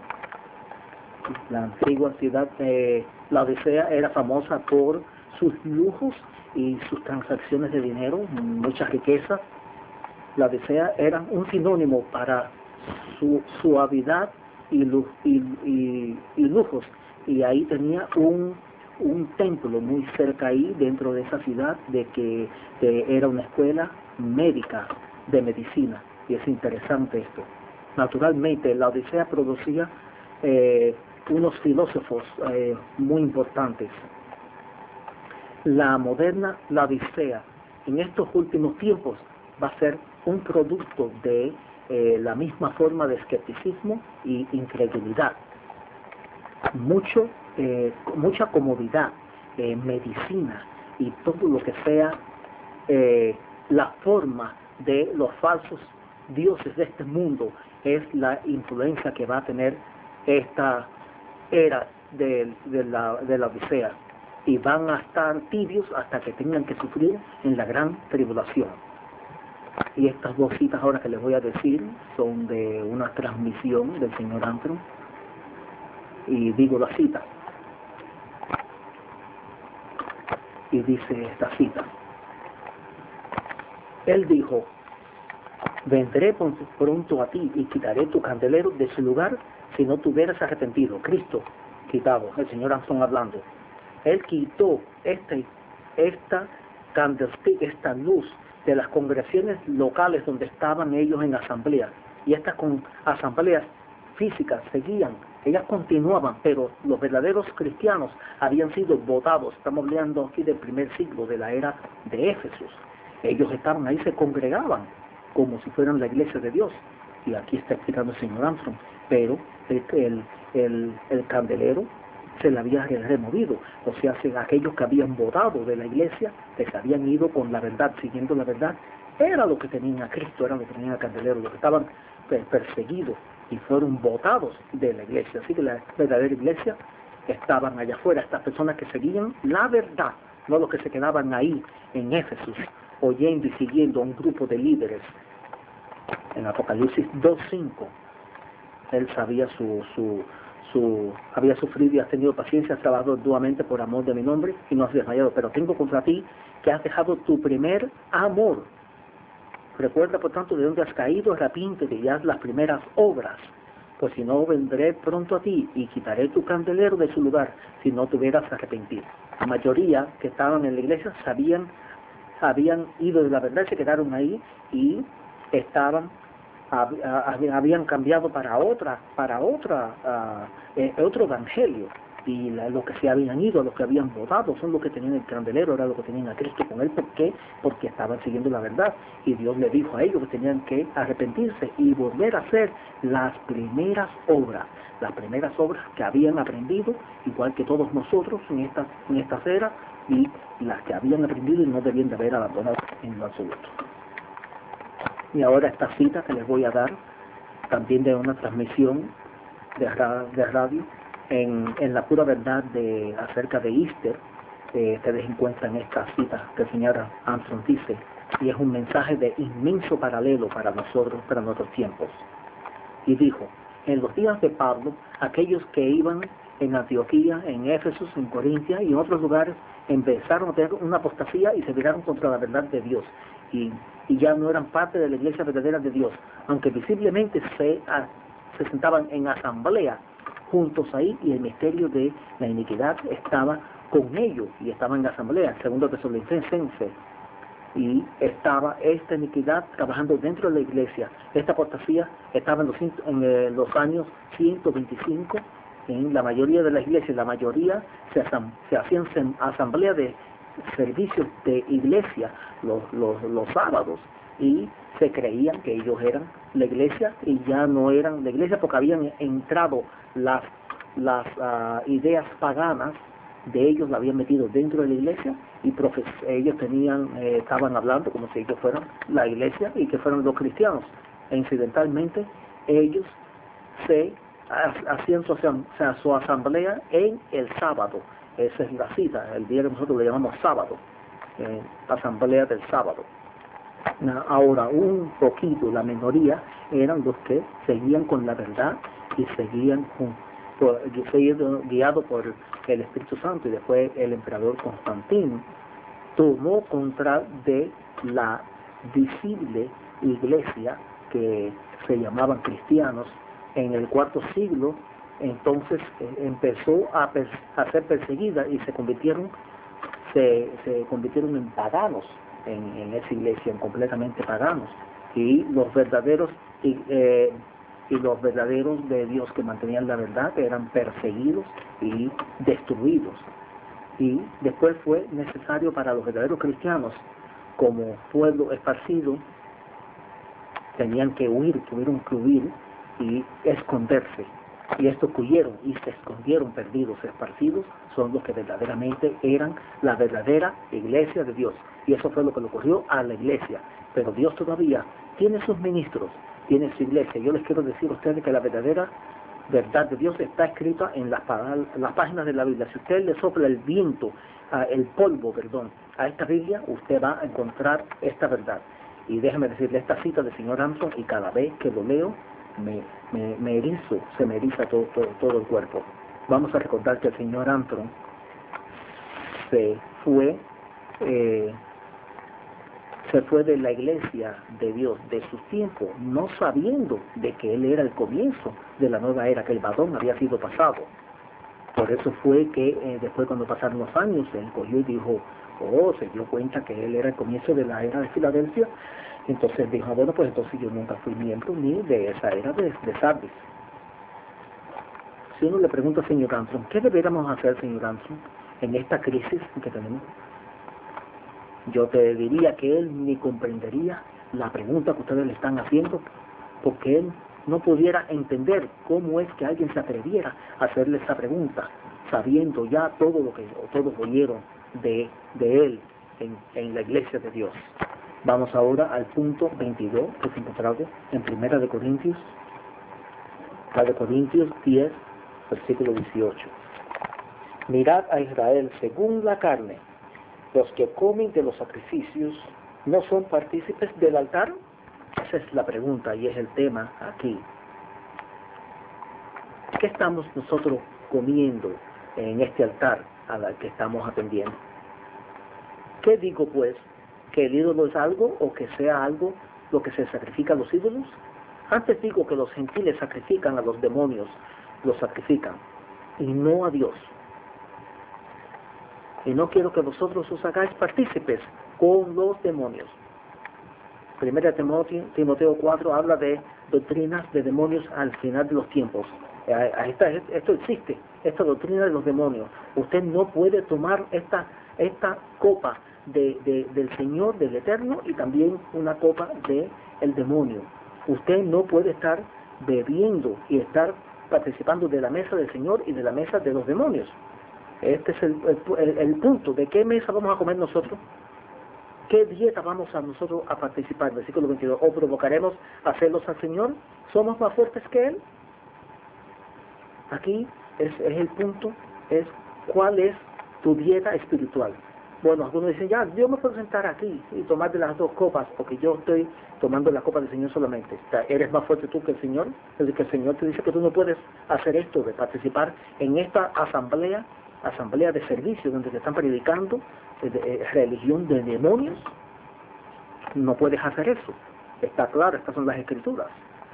La antigua ciudad de la Odisea era famosa por sus lujos y sus transacciones de dinero, mucha riqueza. La Odisea era un sinónimo para su suavidad y, y, y, y lujos. Y ahí tenía un, un templo muy cerca ahí, dentro de esa ciudad, de que de, era una escuela médica de medicina. Y es interesante esto. Naturalmente, la Odisea producía eh, unos filósofos eh, muy importantes. La moderna la Odisea en estos últimos tiempos va a ser un producto de eh, la misma forma de escepticismo y incredulidad. Mucho, eh, mucha comodidad, eh, medicina y todo lo que sea eh, la forma de los falsos dioses de este mundo es la influencia que va a tener esta era de, de, la, de la Odisea, y van a estar tibios hasta que tengan que sufrir en la gran tribulación. Y estas dos citas ahora que les voy a decir son de una transmisión del señor Armstrong, y digo la cita, y dice esta cita, él dijo, vendré pronto a ti y quitaré tu candelero de su lugar si no te hubieras arrepentido. Cristo quitado, el señor Armstrong hablando. Él quitó este, esta candlestick, esta luz de las congregaciones locales donde estaban ellos en asamblea. Y estas con asambleas físicas seguían, ellas continuaban, pero los verdaderos cristianos habían sido votados. Estamos hablando aquí del primer siglo de la era de Éfeso. Ellos estaban ahí, se congregaban como si fueran la iglesia de Dios. Y aquí está explicando el señor Armstrong. Pero el, el, el, el candelero se le había removido. O sea, aquellos que habían votado de la iglesia, que se habían ido con la verdad, siguiendo la verdad, era lo que tenían a Cristo, era lo que tenían a candelero, los que estaban perseguidos y fueron votados de la iglesia. Así que la verdadera iglesia estaban allá afuera, estas personas que seguían la verdad, no los que se quedaban ahí en Éfeso, oyendo y siguiendo a un grupo de líderes. En Apocalipsis dos cinco, él sabía su, su, su, había sufrido y has tenido paciencia, has trabajado duramente por amor de mi nombre y no has desmayado, pero tengo contra ti que has dejado tu primer amor. Recuerda, por tanto, de dónde has caído, arrepiéntete y haz las primeras obras, pues si no, vendré pronto a ti y quitaré tu candelero de su lugar, si no te hubieras arrepentido. La mayoría que estaban en la iglesia sabían, habían ido de la verdad, se quedaron ahí y estaban, hab, hab, habían cambiado para otra, para otra, uh, eh, otro evangelio. Y la, los que se habían ido, los que habían votado, son los que tenían el candelero, era los que tenían a Cristo con él. ¿Por qué? Porque estaban siguiendo la verdad. Y Dios le dijo a ellos que tenían que arrepentirse y volver a hacer las primeras obras. Las primeras obras que habían aprendido, igual que todos nosotros en esta, en esta era, y las que habían aprendido y no debían de haber abandonado en lo absoluto. Y ahora esta cita que les voy a dar, también de una transmisión de, ra, de radio, En, en la pura verdad de acerca de Easter, eh, te dejen cuenta en esta cita que el señor Armstrong dice, y es un mensaje de inmenso paralelo para nosotros, para nuestros tiempos. Y dijo, En los días de Pablo, aquellos que iban en Antioquía, en Éfeso, en Corintia y en otros lugares, empezaron a tener una apostasía y se viraron contra la verdad de Dios. Y, y ya no eran parte de la iglesia verdadera de Dios, aunque visiblemente se, a, se sentaban en asamblea juntos ahí, y el misterio de la iniquidad estaba con ellos, y estaban en asamblea, segundo Tesalonicenses, y estaba esta iniquidad trabajando dentro de la iglesia. Esta apostasía estaba en los, en, eh, los años ciento veinticinco, en la mayoría de las iglesias. La mayoría se, asam, se hacían asamblea de servicios de iglesia los, los, los sábados, y se creían que ellos eran la iglesia, y ya no eran la iglesia porque habían entrado las, las uh, ideas paganas de ellos, la habían metido dentro de la iglesia, y ellos tenían, eh, estaban hablando como si ellos fueran la iglesia y que fueran los cristianos, e incidentalmente ellos se hacían su, su asamblea en el sábado. Esa es la cita, el día que nosotros le llamamos sábado, eh, asamblea del sábado. Ahora, un poquito, la minoría eran los que seguían con la verdad y seguían con, por, guiado por el Espíritu Santo. Y después el emperador Constantino tomó contra de la visible iglesia que se llamaban cristianos en el cuarto siglo. Entonces eh, empezó a, a ser perseguida y se convirtieron se, se convirtieron en paganos en, en esa iglesia, en completamente paganos, y los verdaderos y, eh, y los verdaderos de Dios que mantenían la verdad eran perseguidos y destruidos. Y después fue necesario para los verdaderos cristianos, como pueblo esparcido, tenían que huir, tuvieron que huir y esconderse. Y estos que huyeron y se escondieron perdidos, esparcidos, son los que verdaderamente eran la verdadera iglesia de Dios. Y eso fue lo que le ocurrió a la iglesia. Pero Dios todavía tiene sus ministros, tiene su iglesia. Yo les quiero decir a ustedes que la verdadera verdad de Dios está escrita en las, las páginas de la Biblia. Si usted le sopla el viento, uh, el polvo, perdón, a esta Biblia, usted va a encontrar esta verdad. Y déjeme decirle esta cita del señor Armstrong, y cada vez que lo leo, me, me, me erizo, se me eriza todo, todo, todo el cuerpo. Vamos a recordar que el señor Armstrong se fue, eh, se fue de la iglesia de Dios, de sus tiempos, no sabiendo de que él era el comienzo de la nueva era, que el batón había sido pasado. Por eso fue que eh, después, cuando pasaron los años, él cogió y dijo, oh, se dio cuenta que él era el comienzo de la era de Filadelfia. Entonces dijo, bueno, pues entonces yo nunca fui miembro ni de esa era de, de Sardis. Si uno le pregunta al señor Armstrong, ¿qué deberíamos hacer, señor Armstrong, en esta crisis que tenemos? Yo te diría que él ni comprendería la pregunta que ustedes le están haciendo, porque él no pudiera entender cómo es que alguien se atreviera a hacerle esa pregunta, sabiendo ya todo lo que todos oyeron de, de él en, en la iglesia de Dios. Vamos ahora al punto veintidós, que se encontraba en Primera de Corintios, la de Corintios diez, versículo dieciocho. Mirad a Israel según la carne. Los que comen de los sacrificios no son partícipes del altar. Esa es la pregunta y es el tema aquí. ¿Qué estamos nosotros comiendo en este altar al que estamos atendiendo? ¿Qué digo pues? ¿Que el ídolo es algo o que sea algo lo que se sacrifica a los ídolos? Antes digo que los gentiles sacrifican a los demonios, los sacrifican, y no a Dios. Y no quiero que vosotros os hagáis partícipes con los demonios. Primera Timoteo, Timoteo cuatro habla de doctrinas de demonios al final de los tiempos. Esta, esto existe, esta doctrina de los demonios. Usted no puede tomar esta, esta copa de, de, del Señor, del Eterno, y también una copa del demonio. Usted no puede estar bebiendo y estar participando de la mesa del Señor y de la mesa de los demonios. Este es el, el, el punto. ¿De qué mesa vamos a comer nosotros? ¿Qué dieta vamos a nosotros a participar? Versículo veintidós. ¿O provocaremos a celos al Señor? ¿Somos más fuertes que Él? Aquí es, es el punto, es cuál es tu dieta espiritual. Bueno, algunos dicen, ya, yo me puedo sentar aquí y tomar de las dos copas, porque yo estoy tomando la copa del Señor solamente. O sea, ¿eres más fuerte tú que el Señor? Es decir, que el Señor te dice que tú no puedes hacer esto, de participar en esta asamblea, asamblea de servicio, donde te están predicando eh, de, eh, religión de demonios. No puedes hacer eso. Está claro, estas son las Escrituras.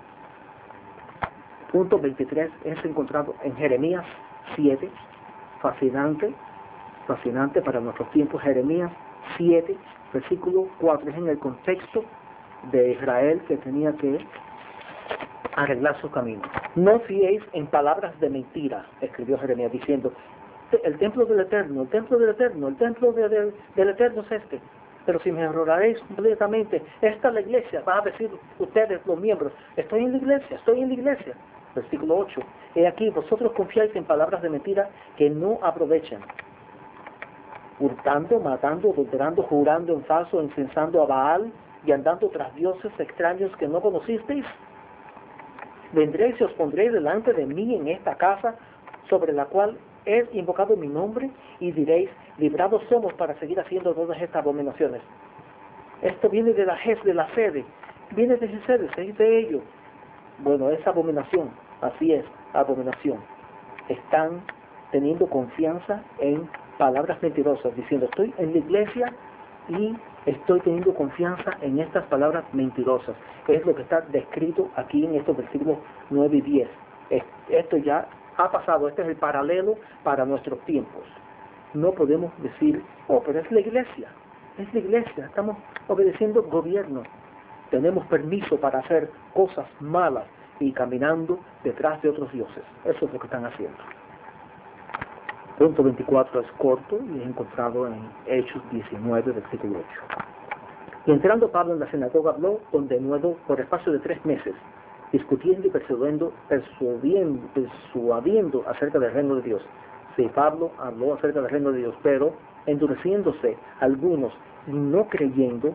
Punto veintitrés es encontrado en Jeremías siete, fascinante, fascinante para nuestros tiempos. Jeremías siete, versículo cuatro, es en el contexto de Israel que tenía que arreglar su camino. No fiéis en palabras de mentira, escribió Jeremías diciendo, el templo del Eterno, el templo del Eterno, el templo de, de, del Eterno es este. Pero si me erroraréis completamente, esta es la iglesia, va a decir ustedes, los miembros, estoy en la iglesia, estoy en la iglesia. Versículo ocho, he aquí, vosotros confiáis en palabras de mentira que no aprovechan, hurtando, matando, adulterando, jurando en falso, incensando a Baal y andando tras dioses extraños que no conocisteis. Vendréis y os pondréis delante de mí en esta casa, sobre la cual he invocado mi nombre, y diréis, librados somos para seguir haciendo todas estas abominaciones. Esto viene de la Ges, de la sede, viene de Gisele, es de ellos. Bueno, es abominación, así es, abominación. Están teniendo confianza en palabras mentirosas, diciendo, estoy en la iglesia y estoy teniendo confianza en estas palabras mentirosas. Es lo que está descrito aquí en estos versículos nueve y diez. Esto ya ha pasado, este es el paralelo para nuestros tiempos. No podemos decir, oh, pero es la iglesia, es la iglesia, estamos obedeciendo el gobierno. Tenemos permiso para hacer cosas malas y caminando detrás de otros dioses. Eso es lo que están haciendo. Punto veinticuatro es corto y es encontrado en Hechos diecinueve, versículo ocho. Y entrando Pablo en la sinagoga habló con denuedo por espacio de tres meses, discutiendo y persuadiendo, persuadiendo, persuadiendo acerca del reino de Dios. Sí, Pablo habló acerca del reino de Dios, pero endureciéndose algunos y no creyendo,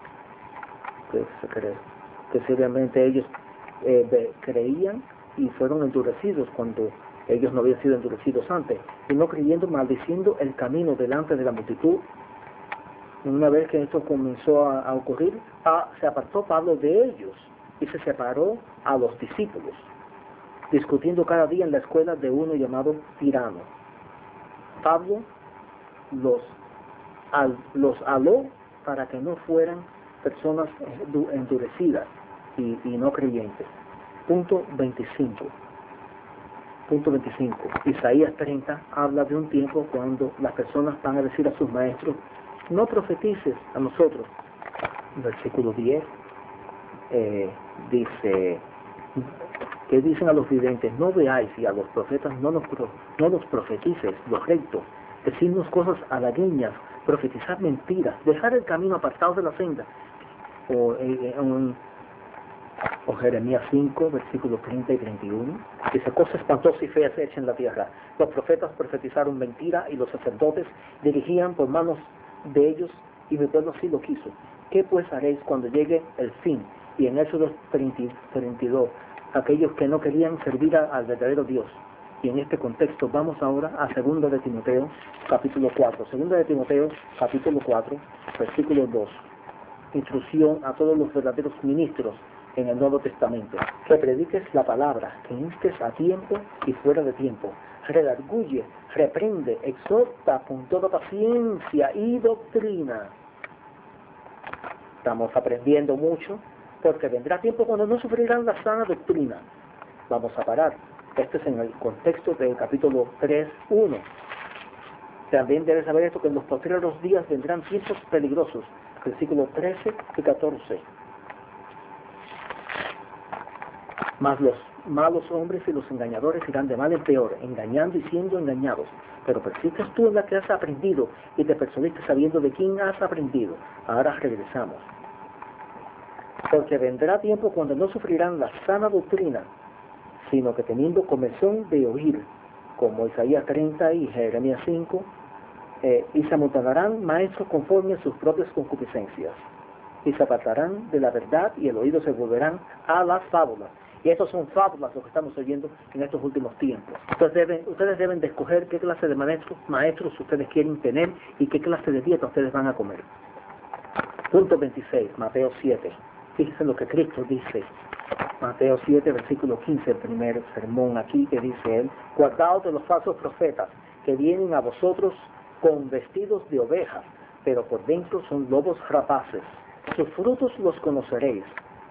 que, se cree, que seriamente ellos eh, creían y fueron endurecidos cuando ellos no habían sido endurecidos antes, y no creyendo, maldiciendo el camino delante de la multitud. Una vez que esto comenzó a, a ocurrir, a, se apartó Pablo de ellos y se separó a los discípulos, discutiendo cada día en la escuela de uno llamado Tirano. Pablo los, al, los aló para que no fueran personas endurecidas y, y no creyentes. Punto veinticinco. Punto veinticinco. Isaías treinta habla de un tiempo cuando las personas van a decir a sus maestros, no profetices a nosotros. Versículo diez eh, dice, que dicen a los videntes, no veáis, y a los profetas no los, pro, no los profetices, los rectos, decirnos cosas halagüeñas, profetizar mentiras, dejar el camino apartado de la senda. O, eh, un, o Jeremías cinco, versículos treinta y treinta y uno, dice, cosas espantosas y feas se echan en la tierra. Los profetas profetizaron mentira y los sacerdotes dirigían por manos de ellos, y mi pueblo así lo quiso. ¿Qué pues haréis cuando llegue el fin? Y en Éxodo treinta, treinta y dos, aquellos que no querían servir a, al verdadero Dios. Y en este contexto vamos ahora a segunda de Timoteo, capítulo cuatro. segunda de Timoteo, capítulo cuatro, versículo dos. Instrucción a todos los verdaderos ministros en el Nuevo Testamento. Que prediques la palabra, que instes a tiempo y fuera de tiempo. Redarguye, reprende, exhorta con toda paciencia y doctrina. Estamos aprendiendo mucho, porque vendrá tiempo cuando no sufrirán la sana doctrina. Vamos a parar. Este es en el contexto del capítulo tres, uno. También debes saber esto, que en los posteriores días vendrán tiempos peligrosos. Versículos trece y catorce. Mas los malos hombres y los engañadores irán de mal en peor, engañando y siendo engañados. Pero persistes tú en la que has aprendido y te persuadiste sabiendo de quién has aprendido. Ahora regresamos. Porque vendrá tiempo cuando no sufrirán la sana doctrina, sino que teniendo comezón de oír, como Isaías treinta y Jeremías cinco, eh, y se amontonarán maestros conforme a sus propias concupiscencias, y se apartarán de la verdad, y el oído se volverán a las fábulas, Y estos son fábulas lo que estamos oyendo en estos últimos tiempos. Ustedes deben, ustedes deben de escoger qué clase de maestros, maestros ustedes quieren tener y qué clase de dieta ustedes van a comer. Punto veintiséis, Mateo siete. Fíjense lo que Cristo dice. Mateo siete, versículo quince, el primer sermón aquí que dice él: guardaos de los falsos profetas que vienen a vosotros con vestidos de ovejas, pero por dentro son lobos rapaces. Sus frutos los conoceréis.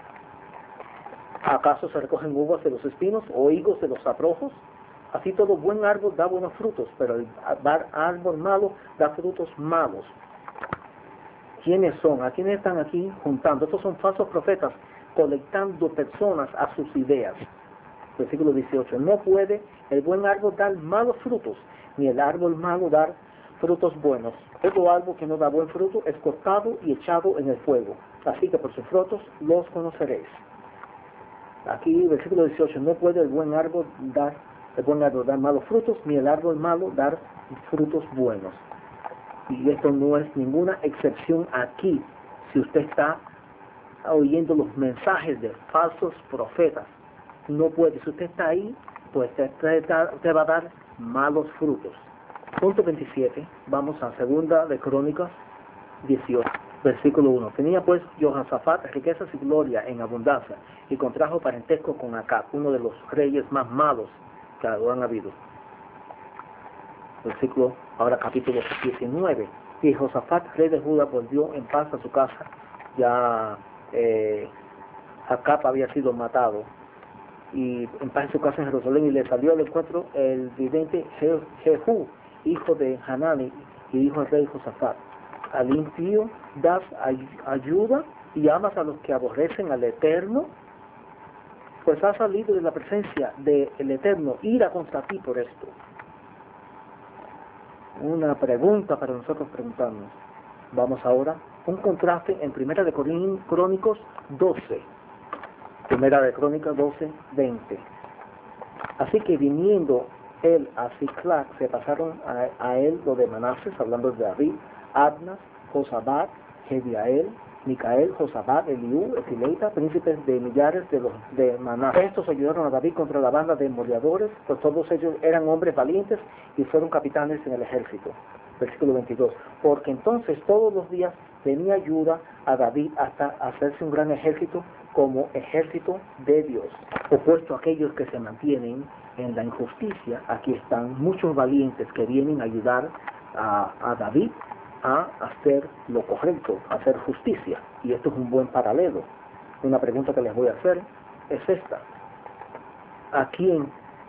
¿Acaso se recogen uvas de los espinos o higos de los abrojos? Así todo buen árbol da buenos frutos, pero el árbol malo da frutos malos. ¿Quiénes son? ¿A quiénes están aquí juntando? Estos son falsos profetas colectando personas a sus ideas. Versículo dieciocho. No puede el buen árbol dar malos frutos, ni el árbol malo dar frutos buenos. Todo árbol que no da buen fruto es cortado y echado en el fuego. Así que por sus frutos los conoceréis. Aquí, versículo dieciocho, no puede el buen árbol dar, el buen árbol dar malos frutos, ni el árbol malo dar frutos buenos. Y esto no es ninguna excepción aquí. Si usted está oyendo los mensajes de falsos profetas, no puede. Si usted está ahí, pues usted, usted va a dar malos frutos. Punto veintisiete, vamos a segunda de Crónicas dieciocho. Versículo uno. Tenía pues Jehosafat riquezas y gloria en abundancia, y contrajo parentesco con Acab, uno de los reyes más malos que han habido. Versículo, ahora capítulo diecinueve. Y Jehosafat, rey de Judá, volvió en paz a su casa. Ya eh, Acab había sido matado, y en paz en su casa en Jerusalén, y le salió al encuentro el vidente Jehú, hijo de Hanani, y dijo al rey Jehosafat: al impío das ay ayuda y amas a los que aborrecen al Eterno. Pues has salido de la presencia del Eterno, ira contra ti por esto. Una pregunta para nosotros preguntarnos. Vamos ahora, un contraste en Primera de Crónicos doce. Primera de Crónicas doce, veinte. Así que viniendo él a Ziclag, se pasaron a, a él lo de Manases, hablando de David, Adnas, Josabad, Jediael, Micael, Josabad, Eliú, Efileita, príncipes de millares de los de Manasés. Estos ayudaron a David contra la banda de moriadores, pues todos ellos eran hombres valientes y fueron capitanes en el ejército. Versículo veintidós. Porque entonces todos los días venía ayuda a David hasta hacerse un gran ejército como ejército de Dios. Opuesto a aquellos que se mantienen en la injusticia, aquí están muchos valientes que vienen a ayudar a, a David a hacer lo correcto, a hacer justicia. Y esto es un buen paralelo. Una pregunta que les voy a hacer es esta: ¿a quién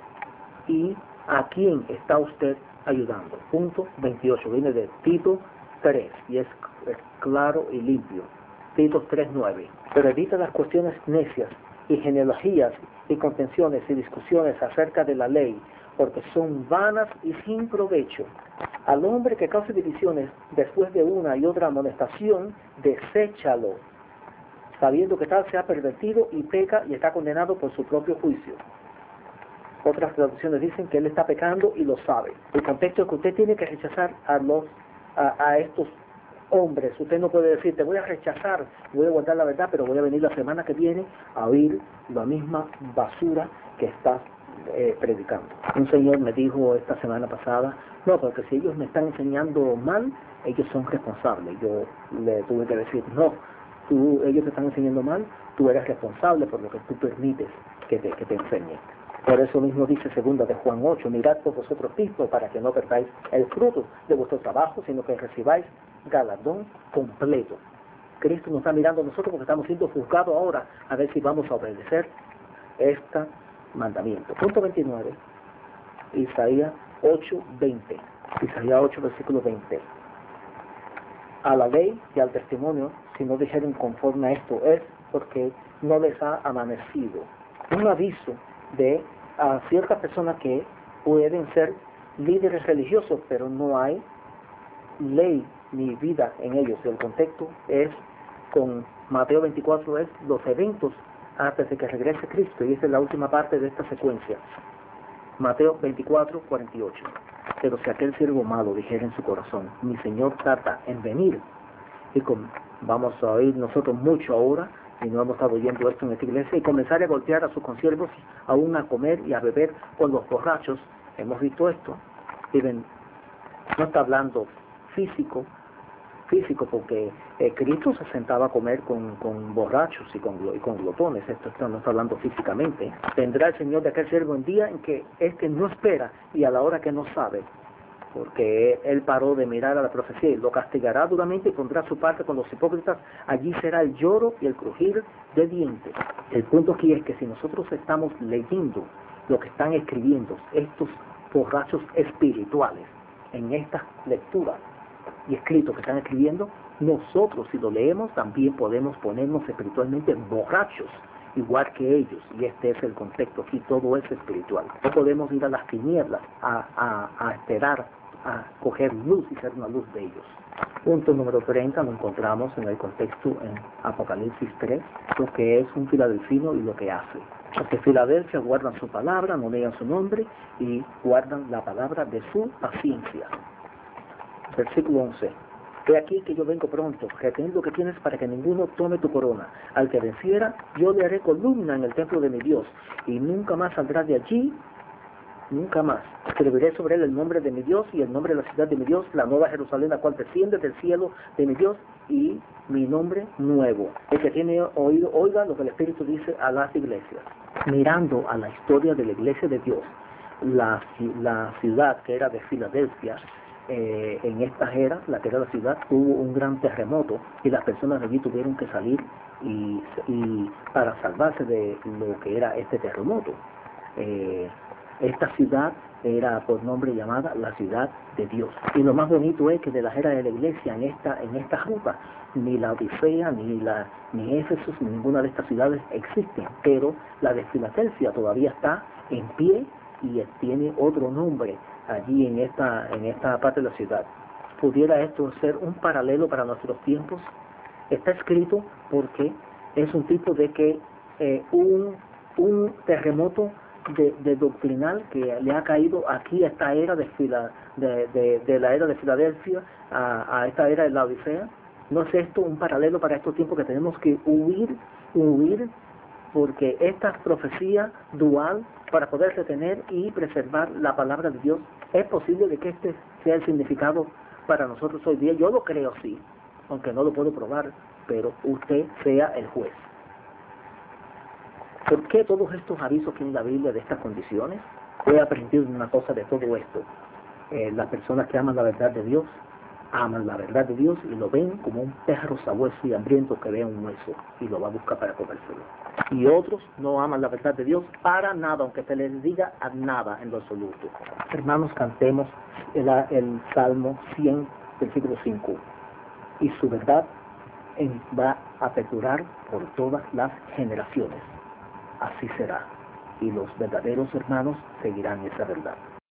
y a quién está usted ayudando? Punto veintiocho, viene de Tito tres y es, es claro y limpio. Tito tres, nueve. Pero evita las cuestiones necias y genealogías y contenciones y discusiones acerca de la ley, porque son vanas y sin provecho. Al hombre que cause divisiones después de una y otra amonestación, deséchalo, sabiendo que tal se ha pervertido y peca y está condenado por su propio juicio. Otras traducciones dicen que él está pecando y lo sabe. El contexto es que usted tiene que rechazar a los a, a estos hombres. Usted no puede decir: te voy a rechazar, voy a guardar la verdad, pero voy a venir la semana que viene a oír la misma basura que estás eh, predicando. Un señor me dijo esta semana pasada: no, porque si ellos me están enseñando mal, ellos son responsables. Yo le tuve que decir: no, tú, ellos te están enseñando mal, tú eres responsable por lo que tú permites que te, que te enseñen. Por eso mismo dice segunda de Juan ocho: mirad por vosotros mismos para que no perdáis el fruto de vuestro trabajo, sino que recibáis galardón completo. Cristo nos está mirando a nosotros porque estamos siendo juzgados ahora a ver si vamos a obedecer este mandamiento. Punto veintinueve, Isaías ocho, veinte. Isaías ocho, versículo veinte. A la ley y al testimonio, si no dijeren conforme a esto, es porque no les ha amanecido. Un aviso de a ciertas personas que pueden ser líderes religiosos, pero no hay ley ni vida en ellos. El contexto es con Mateo veinticuatro, es los eventos antes de que regrese Cristo, y esa es la última parte de esta secuencia. Mateo veinticuatro, cuarenta y ocho. Pero si aquel siervo malo dijera en su corazón: mi Señor tarda en venir, y con, vamos a oír nosotros mucho ahora y no hemos estado oyendo esto en esta iglesia, y comenzar a golpear a sus consiervos, aún a comer y a beber con los borrachos. Hemos visto esto. Miren, no está hablando físico, físico, porque eh, Cristo se sentaba a comer con, con borrachos y con, y con glotones. Esto, esto no está hablando físicamente. Tendrá el Señor de aquel siervo un día en que éste no espera y a la hora que no sabe, porque él paró de mirar a la profecía, y lo castigará duramente y pondrá su parte con los hipócritas. Allí será el lloro y el crujir de dientes. El punto aquí es que si nosotros estamos leyendo lo que están escribiendo estos borrachos espirituales en estas lecturas y escritos que están escribiendo, nosotros si lo leemos también podemos ponernos espiritualmente borrachos, igual que ellos, y este es el contexto aquí, todo es espiritual. No podemos ir a las tinieblas a, a, a esperar a coger luz y ser una luz de ellos. Punto número treinta, lo encontramos en el contexto en Apocalipsis tres, lo que es un filadelfino y lo que hace. Los de Filadelfia guardan su palabra, no negan su nombre y guardan la palabra de su paciencia. Versículo once. He aquí que yo vengo pronto, retén lo que tienes para que ninguno tome tu corona. Al que venciera, yo le haré columna en el templo de mi Dios, y nunca más saldrá de allí, nunca más. Escribiré sobre él el nombre de mi Dios y el nombre de la ciudad de mi Dios, la nueva Jerusalén, la cual desciende del cielo de mi Dios, y mi nombre nuevo. El que tiene oído, oiga lo que el Espíritu dice a las iglesias. Mirando a la historia de la iglesia de Dios, la, la ciudad que era de Filadelfia, Eh, en esta era, la que era la ciudad, hubo un gran terremoto y las personas de allí tuvieron que salir y, y para salvarse de lo que era este terremoto. Eh, esta ciudad era por nombre llamada la ciudad de Dios. Y lo más bonito es que de la era de la iglesia en esta en esta ruta, ni la Odisea, ni la ni Éfeso, ni ninguna de estas ciudades existen, pero la de Filadelfia todavía está en pie y tiene otro nombre allí en esta en esta parte de la ciudad. ¿Pudiera esto ser un paralelo para nuestros tiempos? Está escrito porque es un tipo de que eh, un, un terremoto de, de doctrinal que le ha caído aquí a esta era de, Fila, de, de, de la era de Filadelfia a, a esta era de la Odisea. ¿No es esto un paralelo para estos tiempos que tenemos que huir, huir? Porque esta profecía dual, para poder retener y preservar la palabra de Dios, es posible de que este sea el significado para nosotros hoy día. Yo lo creo sí, aunque no lo puedo probar, pero usted sea el juez. ¿Por qué todos estos avisos que en la Biblia de estas condiciones? He aprendido una cosa de todo esto. Eh, las personas que aman la verdad de Dios, aman la verdad de Dios y lo ven como un perro sabueso y hambriento que ve un hueso y lo va a buscar para comérselo. Y otros no aman la verdad de Dios para nada, aunque se les diga a nada en lo absoluto. Hermanos, cantemos el, el Salmo cien, versículo cinco. Y su verdad en, va a perdurar por todas las generaciones. Así será. Y los verdaderos hermanos seguirán esa verdad.